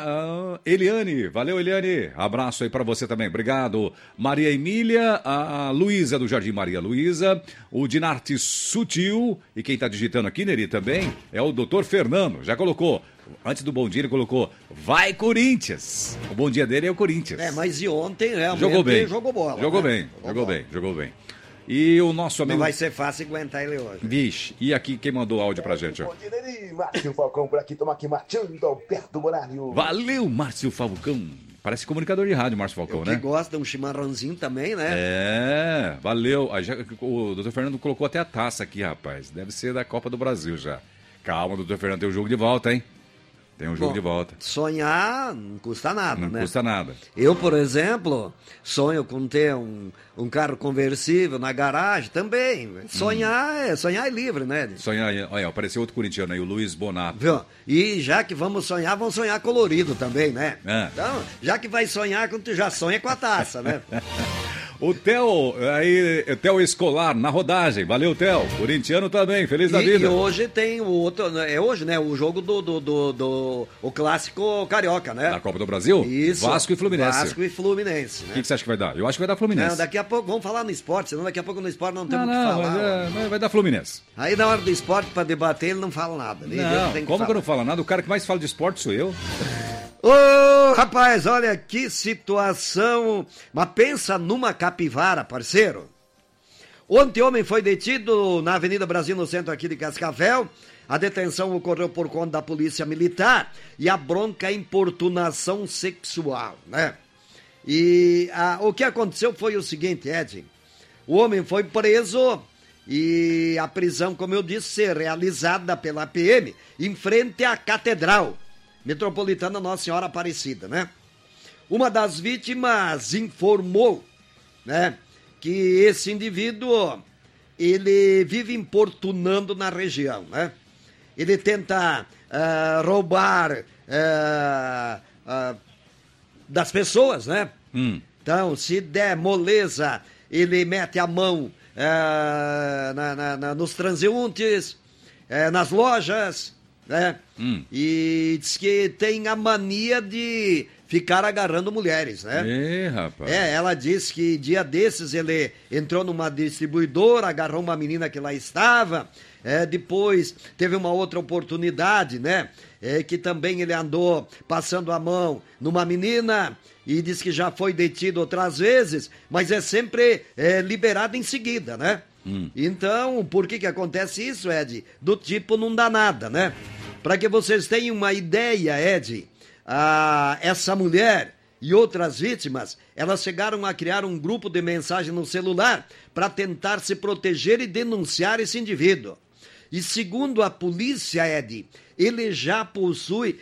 [SPEAKER 17] a, a Eliane, valeu Eliane, abraço aí para você também, obrigado. Maria Emília, a Luísa do Jardim Maria Luísa, o Dinarte Sutil, e quem tá digitando aqui, Neri, também, é o doutor Fernando, já colocou, antes do bom dia ele colocou, vai Corinthians, o bom dia dele é o Corinthians.
[SPEAKER 16] É, mas e ontem realmente
[SPEAKER 17] jogou bem,
[SPEAKER 16] jogou bola.
[SPEAKER 17] Jogou
[SPEAKER 16] né?
[SPEAKER 17] bem,
[SPEAKER 16] jogou,
[SPEAKER 17] jogou
[SPEAKER 16] bola.
[SPEAKER 17] bem, jogou bem. E o nosso amigo...
[SPEAKER 16] Não vai ser fácil aguentar ele hoje.
[SPEAKER 17] Vixe, e aqui quem mandou áudio pra gente, ó.
[SPEAKER 4] Bom dia, Neri. Márcio Falcão por aqui, estamos aqui marchando perto do horário.
[SPEAKER 17] Valeu, Márcio Falcão. Parece comunicador de rádio, Márcio Falcão,
[SPEAKER 16] Eu
[SPEAKER 17] né?
[SPEAKER 16] que gosta de um chimarrãozinho também, né?
[SPEAKER 17] É, valeu. Aí já, o doutor Fernando colocou até a taça aqui, rapaz. Deve ser da Copa do Brasil já. Calma, doutor Fernando, tem um jogo de volta, hein? Tem um jogo
[SPEAKER 16] Bom,
[SPEAKER 17] de volta.
[SPEAKER 16] Sonhar não custa nada,
[SPEAKER 17] Não
[SPEAKER 16] né?
[SPEAKER 17] custa nada.
[SPEAKER 16] Eu, por exemplo, sonho com ter um, um carro conversível na garagem também. Sonhar, hum. é, sonhar é livre, né?
[SPEAKER 17] Sonhar, olha, apareceu outro corintiano aí, o Luiz Bonato.
[SPEAKER 16] Viu? E já que vamos sonhar, vamos sonhar colorido também, né?
[SPEAKER 17] É.
[SPEAKER 16] Então, já que vai sonhar, quando tu já sonha com a taça, né?
[SPEAKER 17] O Theo, aí, Theo Escolar, na rodagem. Valeu, Theo. Corintiano também, feliz da
[SPEAKER 16] e,
[SPEAKER 17] vida.
[SPEAKER 16] E hoje tem o outro, é hoje, né? O jogo do, do, do, do o clássico carioca, né?
[SPEAKER 17] Da Copa do Brasil?
[SPEAKER 16] Isso.
[SPEAKER 17] Vasco e Fluminense.
[SPEAKER 16] Vasco e Fluminense, né?
[SPEAKER 17] O que, que você acha que vai dar? Eu acho que vai dar Fluminense.
[SPEAKER 16] Não, daqui a pouco, vamos falar no esporte, senão daqui a pouco no esporte não temos o
[SPEAKER 17] não,
[SPEAKER 16] que
[SPEAKER 17] não,
[SPEAKER 16] falar.
[SPEAKER 17] Mas é, vai dar Fluminense.
[SPEAKER 16] Aí na hora do esporte, pra debater, ele não fala nada. Ele
[SPEAKER 17] Não,
[SPEAKER 16] tem que
[SPEAKER 17] como
[SPEAKER 16] falar.
[SPEAKER 17] que eu não falo nada? O cara que mais fala de esporte sou eu.
[SPEAKER 16] Ô, rapaz, olha que situação. Mas pensa numa capivara, parceiro. Ontem, homem foi detido na Avenida Brasil, no centro aqui de Cascavel. A detenção ocorreu por conta da polícia militar e a bronca importunação sexual, né? E a, o que aconteceu foi o seguinte, Ed. O homem foi preso e a prisão, como eu disse, ser realizada pela P M em frente à Catedral Metropolitana Nossa Senhora Aparecida, né? Uma das vítimas informou, né, que esse indivíduo, ele vive importunando na região, né? Ele tenta uh, roubar uh, uh, das pessoas, né?
[SPEAKER 17] Hum.
[SPEAKER 16] Então, se der moleza, ele mete a mão uh, na, na, na, nos transeuntes, uh, nas lojas, né?
[SPEAKER 17] Hum.
[SPEAKER 16] E diz que tem a mania de ficar agarrando mulheres, né?
[SPEAKER 17] É, rapaz.
[SPEAKER 16] É, ela disse que dia desses ele entrou numa distribuidora, agarrou uma menina que lá estava, é, depois teve uma outra oportunidade, né? É, que também ele andou passando a mão numa menina e diz que já foi detido outras vezes, mas é sempre é, liberado em seguida, né?
[SPEAKER 17] Hum.
[SPEAKER 16] Então, por que que acontece isso, Ed? Do tipo não dá nada, né? Para que vocês tenham uma ideia, Ed, ah, essa mulher e outras vítimas, elas chegaram a criar um grupo de mensagem no celular para tentar se proteger e denunciar esse indivíduo. E segundo a polícia, Ed, ele já possui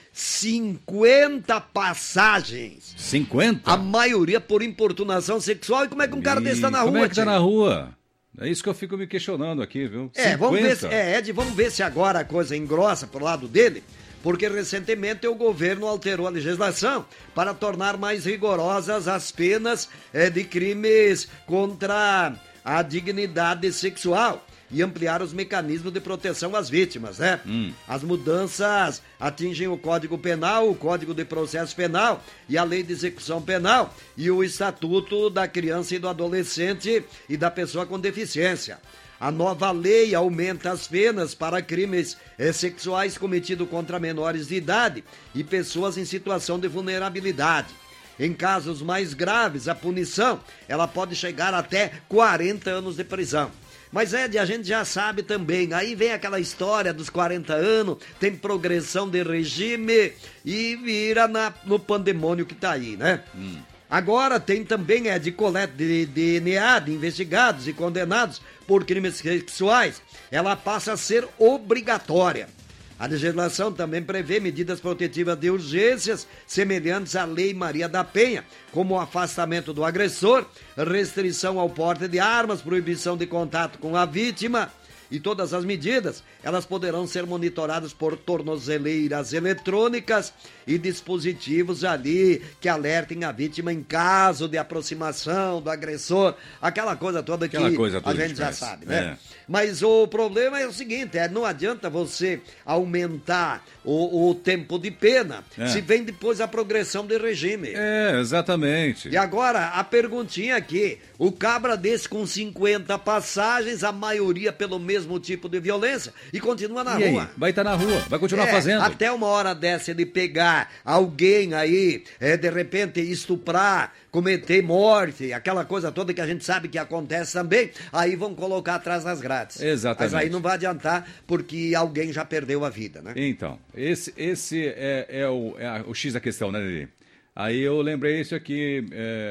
[SPEAKER 16] cinquenta passagens.
[SPEAKER 17] cinquenta?
[SPEAKER 16] A maioria por importunação sexual. E como é que um cara desse tá na rua,
[SPEAKER 17] Como é que tá
[SPEAKER 16] tio?
[SPEAKER 17] na rua? É isso que eu fico me questionando aqui, viu?
[SPEAKER 16] É, vamos ver se, é, Ed, vamos ver se agora a coisa engrossa pro lado dele, porque recentemente o governo alterou a legislação para tornar mais rigorosas as penas é, de crimes contra a dignidade sexual e ampliar os mecanismos de proteção às vítimas, né?
[SPEAKER 17] Hum.
[SPEAKER 16] As mudanças atingem o Código Penal, o Código de Processo Penal e a Lei de Execução Penal e o Estatuto da Criança e do Adolescente e da Pessoa com Deficiência. A nova lei aumenta as penas para crimes eh, sexuais cometidos contra menores de idade e pessoas em situação de vulnerabilidade. Em casos mais graves, a punição ela pode chegar até quarenta anos de prisão. Mas, Ed, a gente já sabe também, aí vem aquela história dos quarenta anos, tem progressão de regime e vira na, no pandemônio que tá aí, né?
[SPEAKER 17] Hum.
[SPEAKER 16] Agora tem também, Ed, coleta de D N A de investigados e condenados por crimes sexuais. Ela passa a ser obrigatória. A legislação também prevê medidas protetivas de urgências semelhantes à Lei Maria da Penha, como o afastamento do agressor, restrição ao porte de armas, proibição de contato com a vítima. E todas as medidas, elas poderão ser monitoradas por tornozeleiras eletrônicas e dispositivos ali que alertem a vítima em caso de aproximação do agressor, aquela coisa toda que
[SPEAKER 17] Aquela coisa toda
[SPEAKER 16] a gente
[SPEAKER 17] que
[SPEAKER 16] já
[SPEAKER 17] faz.
[SPEAKER 16] sabe, né?
[SPEAKER 17] É.
[SPEAKER 16] Mas o problema é o seguinte, é, não adianta você aumentar o, o tempo de pena
[SPEAKER 17] É.
[SPEAKER 16] se vem depois a progressão de regime.
[SPEAKER 17] É, exatamente.
[SPEAKER 16] E agora, a perguntinha aqui, o cabra desse com cinquenta passagens, a maioria pelo mesmo tipo de violência, e continua na
[SPEAKER 17] E
[SPEAKER 16] rua.
[SPEAKER 17] aí? Vai estar na rua, vai continuar
[SPEAKER 16] É,
[SPEAKER 17] fazendo.
[SPEAKER 16] Até uma hora dessa ele pegar alguém aí, é, de repente estuprar, cometer morte, aquela coisa toda que a gente sabe que acontece também, aí vão colocar atrás das grades.
[SPEAKER 17] Exatamente.
[SPEAKER 16] Mas aí não vai adiantar, porque alguém já perdeu a vida, né?
[SPEAKER 17] Então, esse, esse é, é, o, é a- o X da questão, né, Lili? Aí eu lembrei isso aqui,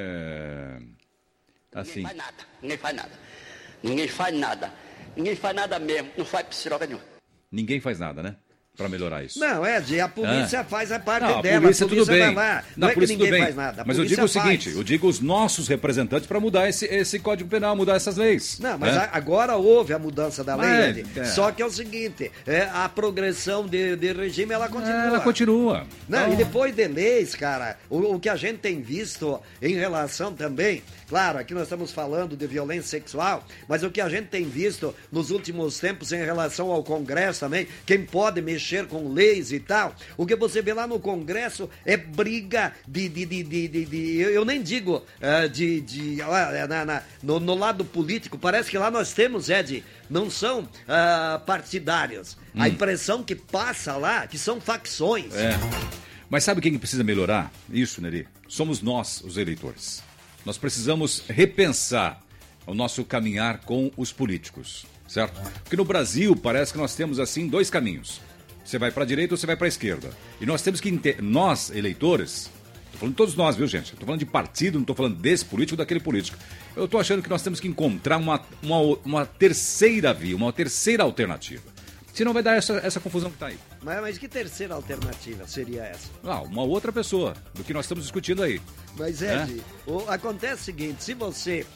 [SPEAKER 17] é... assim...
[SPEAKER 6] Ninguém faz nada, ninguém faz nada. Ninguém faz nada. Ninguém faz nada mesmo, não faz psiroca nenhuma.
[SPEAKER 17] Ninguém faz nada, né? para melhorar isso?
[SPEAKER 16] Não, Ed, a polícia
[SPEAKER 17] Ah.
[SPEAKER 16] faz a parte
[SPEAKER 17] Não,
[SPEAKER 16] dela.
[SPEAKER 17] a polícia,
[SPEAKER 16] a polícia
[SPEAKER 17] tudo bem.
[SPEAKER 16] vai lá. Não,
[SPEAKER 17] Não,
[SPEAKER 16] é
[SPEAKER 17] por
[SPEAKER 16] que
[SPEAKER 17] isso
[SPEAKER 16] ninguém
[SPEAKER 17] tudo bem.
[SPEAKER 16] faz nada. A
[SPEAKER 17] Mas eu
[SPEAKER 16] polícia
[SPEAKER 17] digo o
[SPEAKER 16] faz.
[SPEAKER 17] seguinte, eu digo os nossos representantes para mudar esse, esse Código Penal, mudar essas leis.
[SPEAKER 16] Não, mas
[SPEAKER 17] né?
[SPEAKER 16] a- agora houve a mudança da lei,
[SPEAKER 17] Mas,
[SPEAKER 16] Ed.
[SPEAKER 17] é.
[SPEAKER 16] Só que é o seguinte, é, a progressão de, de regime, ela continua.
[SPEAKER 17] Ela continua.
[SPEAKER 16] Não,
[SPEAKER 17] Então-
[SPEAKER 16] e depois de leis, cara, o, o que a gente tem visto em relação também, claro, aqui nós estamos falando de violência sexual, mas o que a gente tem visto nos últimos tempos em relação ao Congresso também, quem pode mexer com leis e tal, o que você vê lá no Congresso é briga de... de, de, de, de- de- eu, eu nem digo eh, de... de ah, na- na- no, no lado político, parece que lá nós temos, Ed, não são ah, partidários. A
[SPEAKER 17] Hum.
[SPEAKER 16] impressão que passa lá, que são facções.
[SPEAKER 17] É. Mas sabe quem que precisa melhorar isso, Neri? Somos nós, os eleitores. Nós precisamos repensar o nosso caminhar com os políticos, certo? Porque no Brasil parece que nós temos assim dois caminhos. Você vai para a direita ou você vai para a esquerda. E nós temos que ente- nós, eleitores, tô falando de todos nós, viu, gente? Tô falando de partido, não tô falando desse político ou daquele político. Eu tô achando que nós temos que encontrar uma, uma, uma terceira via, uma terceira alternativa. Senão vai dar essa, essa confusão que tá aí.
[SPEAKER 16] Mas, mas que terceira alternativa seria essa?
[SPEAKER 17] Ah, uma outra pessoa do que nós estamos discutindo aí.
[SPEAKER 16] Mas,
[SPEAKER 17] É?
[SPEAKER 16] Ed, o- acontece o seguinte, se você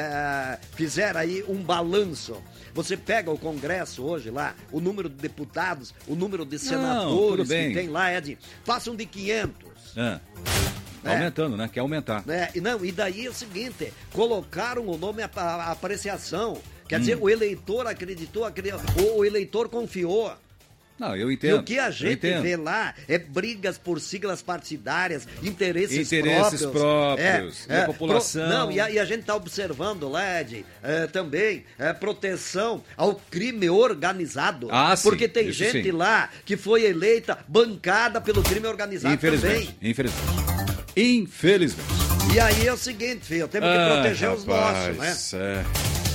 [SPEAKER 16] é, fizer aí um balanço, você pega o Congresso hoje lá, o número de deputados, o número de
[SPEAKER 17] tudo
[SPEAKER 16] senadores
[SPEAKER 17] bem.
[SPEAKER 16] que tem lá, Ed, passam de quinhentos.
[SPEAKER 17] É. Tá
[SPEAKER 16] É.
[SPEAKER 17] aumentando, né? Quer aumentar.
[SPEAKER 16] Né? E não, e daí é o seguinte, colocaram o nome à à apreciação. Quer
[SPEAKER 17] Hum.
[SPEAKER 16] dizer, o eleitor acreditou, acreditou o, o eleitor confiou.
[SPEAKER 17] Não, eu
[SPEAKER 16] E
[SPEAKER 17] entendo.
[SPEAKER 16] o que a
[SPEAKER 17] eu
[SPEAKER 16] gente
[SPEAKER 17] entendo.
[SPEAKER 16] vê lá é brigas por siglas partidárias, interesses,
[SPEAKER 17] Interesses
[SPEAKER 16] próprios.
[SPEAKER 17] próprios, da população.
[SPEAKER 16] pro- não, e a, e a gente está observando lá, Ed, é, também é, proteção ao crime organizado.
[SPEAKER 17] Ah, sim,
[SPEAKER 16] porque tem
[SPEAKER 17] isso
[SPEAKER 16] gente
[SPEAKER 17] sim.
[SPEAKER 16] lá que foi eleita bancada pelo crime organizado
[SPEAKER 17] Infelizmente,
[SPEAKER 16] também.
[SPEAKER 17] infelizmente. Infelizmente.
[SPEAKER 16] E aí é o seguinte, filho, temos que
[SPEAKER 17] Ah,
[SPEAKER 16] proteger os nossos, né?
[SPEAKER 17] rapaz, é.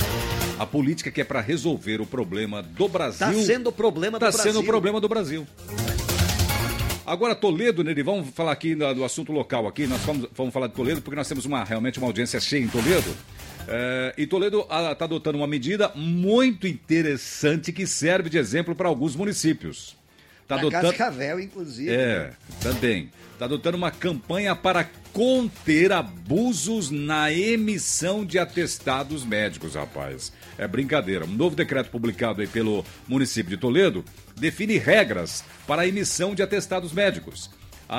[SPEAKER 17] A política que é para resolver o problema do Brasil.
[SPEAKER 16] Tá sendo o problema do
[SPEAKER 17] Tá
[SPEAKER 16] Brasil.
[SPEAKER 17] sendo o problema do Brasil. Agora, Toledo, Neri, vamos falar aqui do, do assunto local aqui. Nós vamos, vamos falar de Toledo porque nós temos uma, realmente uma audiência cheia em Toledo. É, e Toledo está adotando uma medida muito interessante que serve de exemplo para alguns municípios. Tá
[SPEAKER 16] A
[SPEAKER 17] adotando.
[SPEAKER 16] Cascavel, inclusive.
[SPEAKER 17] É,
[SPEAKER 16] né?
[SPEAKER 17] também. Está adotando uma campanha para conter abusos na emissão de atestados médicos, rapaz. É brincadeira. Um novo decreto publicado aí pelo município de Toledo define regras para a emissão de atestados médicos.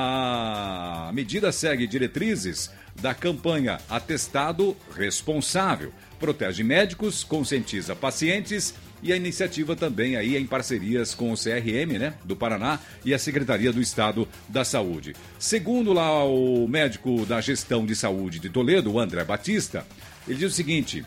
[SPEAKER 17] A medida segue diretrizes da campanha Atestado Responsável. Protege médicos, conscientiza pacientes e a iniciativa também aí em parcerias com o C R M, né, do Paraná e a Secretaria do Estado da Saúde. Segundo lá o médico da gestão de saúde de Toledo, o André Batista, ele diz o seguinte: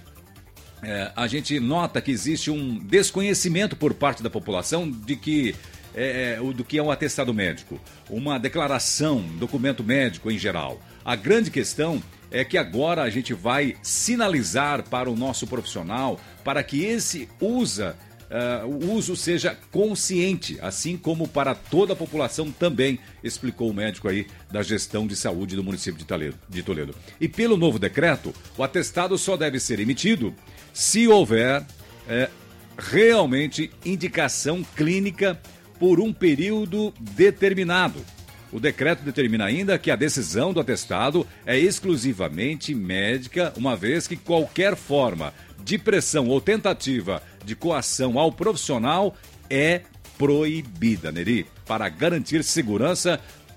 [SPEAKER 17] é, a gente nota que existe um desconhecimento por parte da população de que é, o do que é um atestado médico, uma declaração, documento médico em geral. A grande questão é que agora a gente vai sinalizar para o nosso profissional para que esse usa, uh, o uso seja consciente, assim como para toda a população também, explicou o médico aí da gestão de saúde do município de Toledo. De Toledo. E pelo novo decreto, o atestado só deve ser emitido se houver é, realmente indicação clínica por um período determinado. O decreto determina ainda que a decisão do atestado é exclusivamente médica, uma vez que qualquer forma de pressão ou tentativa de coação ao profissional é proibida, Neri. Para garantir segurança,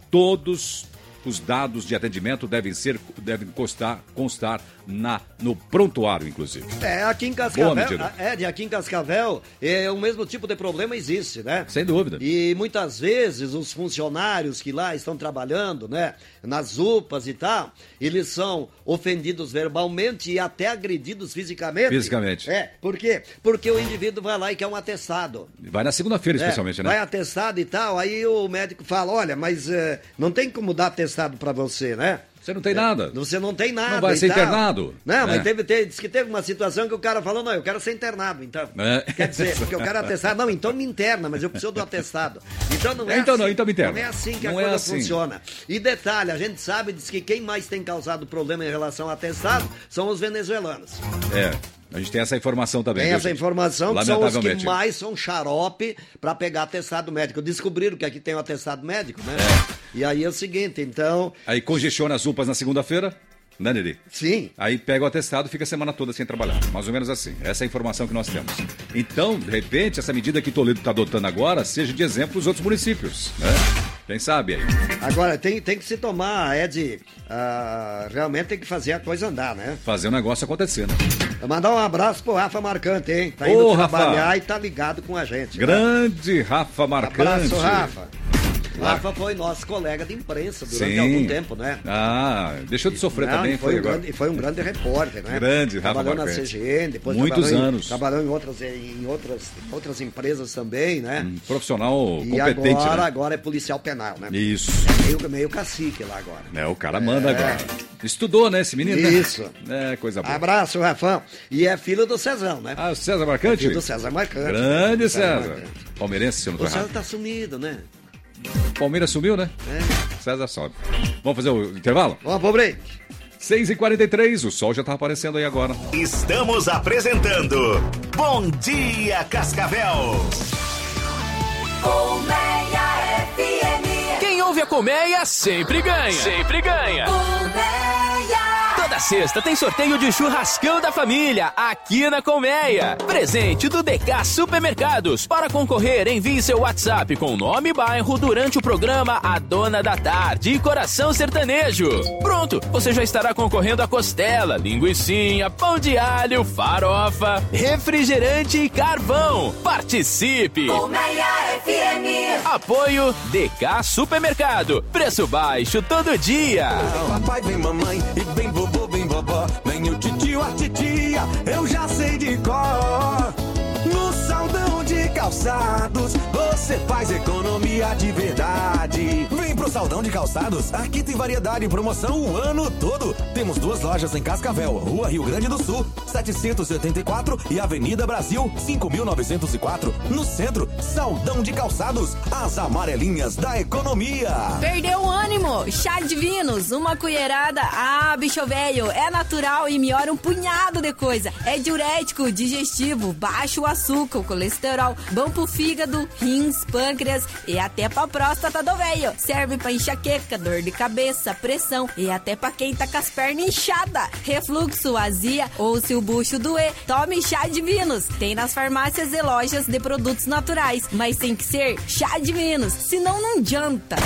[SPEAKER 17] todos os dados de atendimento devem ser devem constar, constar na, no prontuário, inclusive.
[SPEAKER 16] É, aqui em
[SPEAKER 17] Boa
[SPEAKER 16] Cascavel,
[SPEAKER 17] medida.
[SPEAKER 16] é, de aqui em Cascavel, é, o mesmo tipo de problema existe, né?
[SPEAKER 17] Sem dúvida.
[SPEAKER 16] E muitas vezes os funcionários que lá estão trabalhando, né, nas U P As e tal, eles são ofendidos verbalmente e até agredidos fisicamente.
[SPEAKER 17] Fisicamente.
[SPEAKER 16] É, por quê? Porque o indivíduo vai lá e quer um atestado.
[SPEAKER 17] Vai na segunda-feira,
[SPEAKER 16] É,
[SPEAKER 17] especialmente, né?
[SPEAKER 16] Vai atestado e tal, aí o médico fala, olha, mas eh, não tem como dar atestado pra você, né?
[SPEAKER 17] Você não tem nada.
[SPEAKER 16] Você não tem nada.
[SPEAKER 17] Não vai
[SPEAKER 16] e
[SPEAKER 17] ser
[SPEAKER 16] tal.
[SPEAKER 17] internado.
[SPEAKER 16] Não, mas
[SPEAKER 17] É.
[SPEAKER 16] teve, teve, diz que teve uma situação que o cara falou, não, eu quero ser internado, então.
[SPEAKER 17] É.
[SPEAKER 16] Quer dizer, porque eu quero atestado. Não, então me interna, mas eu preciso do atestado. Então não é
[SPEAKER 17] Então
[SPEAKER 16] assim.
[SPEAKER 17] não, então me interna.
[SPEAKER 16] Não é assim que
[SPEAKER 17] Não
[SPEAKER 16] a
[SPEAKER 17] é
[SPEAKER 16] coisa
[SPEAKER 17] assim.
[SPEAKER 16] funciona. E detalhe, a gente sabe, diz que quem mais tem causado problema em relação ao atestado são os venezuelanos.
[SPEAKER 17] É. A gente tem essa informação também.
[SPEAKER 16] Tem
[SPEAKER 17] viu,
[SPEAKER 16] essa
[SPEAKER 17] gente?
[SPEAKER 16] informação, que são os que
[SPEAKER 17] Lamentavelmente.
[SPEAKER 16] mais são xarope para pegar atestado médico. Descobriram que aqui tem o atestado médico, né?
[SPEAKER 17] É.
[SPEAKER 16] E aí é o seguinte, então...
[SPEAKER 17] Aí congestiona as U P As na segunda-feira, né, Neri?
[SPEAKER 16] Sim.
[SPEAKER 17] Aí pega o atestado e fica a semana toda sem trabalhar. Mais ou menos assim. Essa é a informação que nós temos. Então, de repente, essa medida que Toledo está adotando agora seja de exemplo para os outros municípios, né? Quem sabe aí?
[SPEAKER 16] Agora, tem, tem que se tomar, Ed, uh, realmente tem que fazer a coisa andar, né?
[SPEAKER 17] Fazer o negócio acontecer, né?
[SPEAKER 16] Eu mandar um abraço pro Rafa Marcante, hein? Tá
[SPEAKER 17] Ô,
[SPEAKER 16] indo
[SPEAKER 17] Rafa.
[SPEAKER 16] trabalhar e tá ligado com a gente.
[SPEAKER 17] Grande Rafa Marcante.
[SPEAKER 16] Abraço, Rafa.
[SPEAKER 17] Lá.
[SPEAKER 16] Rafa foi nosso colega de imprensa durante
[SPEAKER 17] Sim.
[SPEAKER 16] algum tempo, né?
[SPEAKER 17] Ah, deixou de sofrer
[SPEAKER 16] Não,
[SPEAKER 17] também,
[SPEAKER 16] e foi,
[SPEAKER 17] foi
[SPEAKER 16] um
[SPEAKER 17] agora.
[SPEAKER 16] grande, e foi um grande repórter, né?
[SPEAKER 17] Grande, Rafa
[SPEAKER 16] Trabalhou na
[SPEAKER 17] Marcante.
[SPEAKER 16] C G N, depois
[SPEAKER 17] Muitos
[SPEAKER 16] trabalhou
[SPEAKER 17] anos.
[SPEAKER 16] Em, trabalhou em outras, em outras, outras empresas também, né?
[SPEAKER 17] Um profissional
[SPEAKER 16] E
[SPEAKER 17] competente,
[SPEAKER 16] agora,
[SPEAKER 17] né?
[SPEAKER 16] agora é policial penal, né?
[SPEAKER 17] Isso.
[SPEAKER 16] É meio, meio cacique lá agora.
[SPEAKER 17] É, o cara manda
[SPEAKER 16] É.
[SPEAKER 17] agora. Estudou, né, esse menino? né?
[SPEAKER 16] Isso.
[SPEAKER 17] É, coisa boa.
[SPEAKER 16] Abraço, Rafão. E é filho do Cezão, né?
[SPEAKER 17] Ah, o César Marcante?
[SPEAKER 16] É filho do César Marcante.
[SPEAKER 17] Grande
[SPEAKER 16] né?
[SPEAKER 17] César.
[SPEAKER 16] Marcante.
[SPEAKER 17] Palmeirense, se eu não
[SPEAKER 16] O
[SPEAKER 17] tô
[SPEAKER 16] César
[SPEAKER 17] errado.
[SPEAKER 16] tá sumido, né?
[SPEAKER 17] Palmeiras sumiu, né?
[SPEAKER 16] É.
[SPEAKER 17] César sobe. Vamos fazer o intervalo?
[SPEAKER 16] Vamos pro break.
[SPEAKER 17] seis e quarenta e três, o sol já tá aparecendo aí agora.
[SPEAKER 1] Estamos apresentando Bom Dia Cascavel.
[SPEAKER 5] Colmeia F M.
[SPEAKER 6] Quem ouve a colmeia sempre ganha. Sempre ganha.
[SPEAKER 5] Colmeia.
[SPEAKER 6] Toda sexta tem sorteio de churrascão da família aqui na Colmeia. Presente do D K Supermercados. Para concorrer, envie seu WhatsApp com nome e bairro durante o programa A Dona da Tarde e Coração Sertanejo. Pronto, você já estará concorrendo a costela, linguicinha, pão de alho, farofa, refrigerante e carvão. Participe!
[SPEAKER 5] Colmeia F M.
[SPEAKER 6] Apoio D K Supermercado. Preço baixo todo dia.
[SPEAKER 2] Papai, vem mamãe, e vem vovô, vem vovó, vem o titio, a titia, eu já sei de cor. No Saldão de Calçados, você faz economia de verdade. Vem pro Saldão de Calçados, aqui tem variedade e promoção o ano todo. Temos duas lojas em Cascavel, Rua Rio Grande do Sul, setecentos e oitenta e quatro e Avenida Brasil, cinco mil novecentos e quatro. No centro, Saldão de Calçados, as amarelinhas da economia.
[SPEAKER 23] Perdeu o ânimo? Chá Divinos, uma colherada. Ah, bicho velho, é natural e melhora um punhado de coisa. É diurético, digestivo, baixo o açúcar, o colesterol, bom pro fígado, rins, pâncreas e até pra próstata do velho. Serve pra enxaqueca, dor de cabeça, pressão e até pra quem tá com as pernas inchadas, refluxo, azia ou se o bucho doer. Tome Chá Divinos. Tem nas farmácias e lojas de produtos naturais, mas tem que ser Chá Divinos, senão não adianta.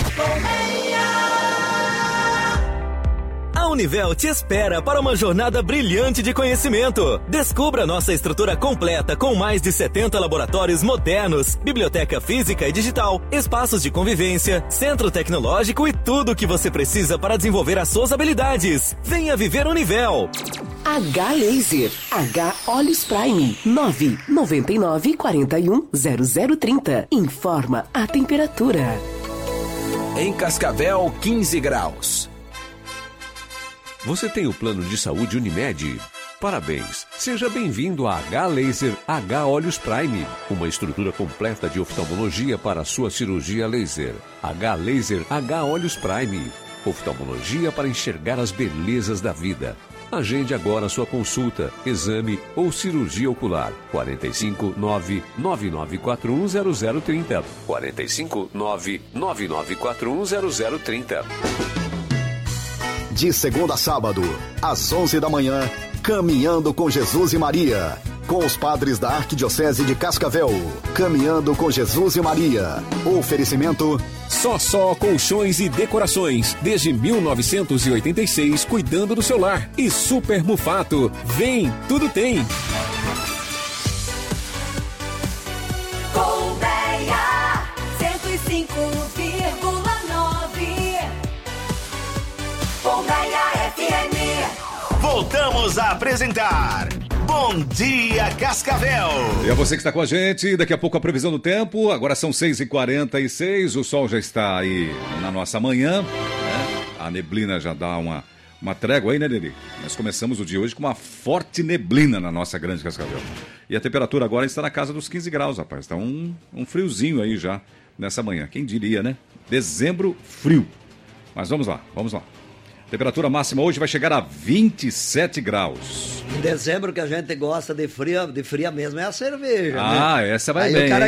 [SPEAKER 8] A Univel te espera para uma jornada brilhante de conhecimento. Descubra nossa estrutura completa com mais de setenta laboratórios modernos, biblioteca física e digital, espaços de convivência, centro tecnológico e tudo o que você precisa para desenvolver as suas habilidades. Venha viver Univel.
[SPEAKER 11] H Laser, H Olhos Prime, nove nove nove quatro um zero zero três zero. Informa a temperatura.
[SPEAKER 7] Em Cascavel, quinze graus. Você tem o plano de saúde Unimed? Parabéns! Seja bem-vindo a H Laser H Olhos Prime, uma estrutura completa de oftalmologia para a sua cirurgia laser. H Laser H Olhos Prime, oftalmologia para enxergar as belezas da vida. Agende agora sua consulta, exame ou cirurgia ocular. quatro cinco nove nove nove quatro um zero zero três zero. quatro cinco nove nove nove quatro um zero zero três zero.
[SPEAKER 13] De segunda a sábado, às onze da manhã, Caminhando com Jesus e Maria. Com os padres da Arquidiocese de Cascavel. Caminhando com Jesus e Maria. Oferecimento...
[SPEAKER 24] Só Só Colchões e Decorações. Desde mil novecentos e oitenta e seis, cuidando do seu lar. E Super Mufato. Vem, tudo tem.
[SPEAKER 5] Colmeia cento e cinco vírgula nove. Colmeia F M.
[SPEAKER 1] Voltamos a apresentar Bom Dia Cascavel.
[SPEAKER 17] E a você que está com a gente, daqui a pouco a previsão do tempo. Agora são seis e quarenta e seis, o sol já está aí na nossa manhã, né? A neblina já dá uma, uma trégua aí, né, Lili? Nós começamos o dia hoje com uma forte neblina na nossa grande Cascavel. E a temperatura agora está na casa dos quinze graus, rapaz. Está um, um friozinho aí já nessa manhã. Quem diria, né? Dezembro frio. Mas vamos lá, vamos lá. Temperatura máxima hoje vai chegar a vinte e sete graus.
[SPEAKER 16] Em dezembro que a gente gosta de fria, de fria mesmo é a cerveja,
[SPEAKER 17] Ah,
[SPEAKER 16] né?
[SPEAKER 17] essa vai
[SPEAKER 16] Aí
[SPEAKER 17] bem,
[SPEAKER 16] o cara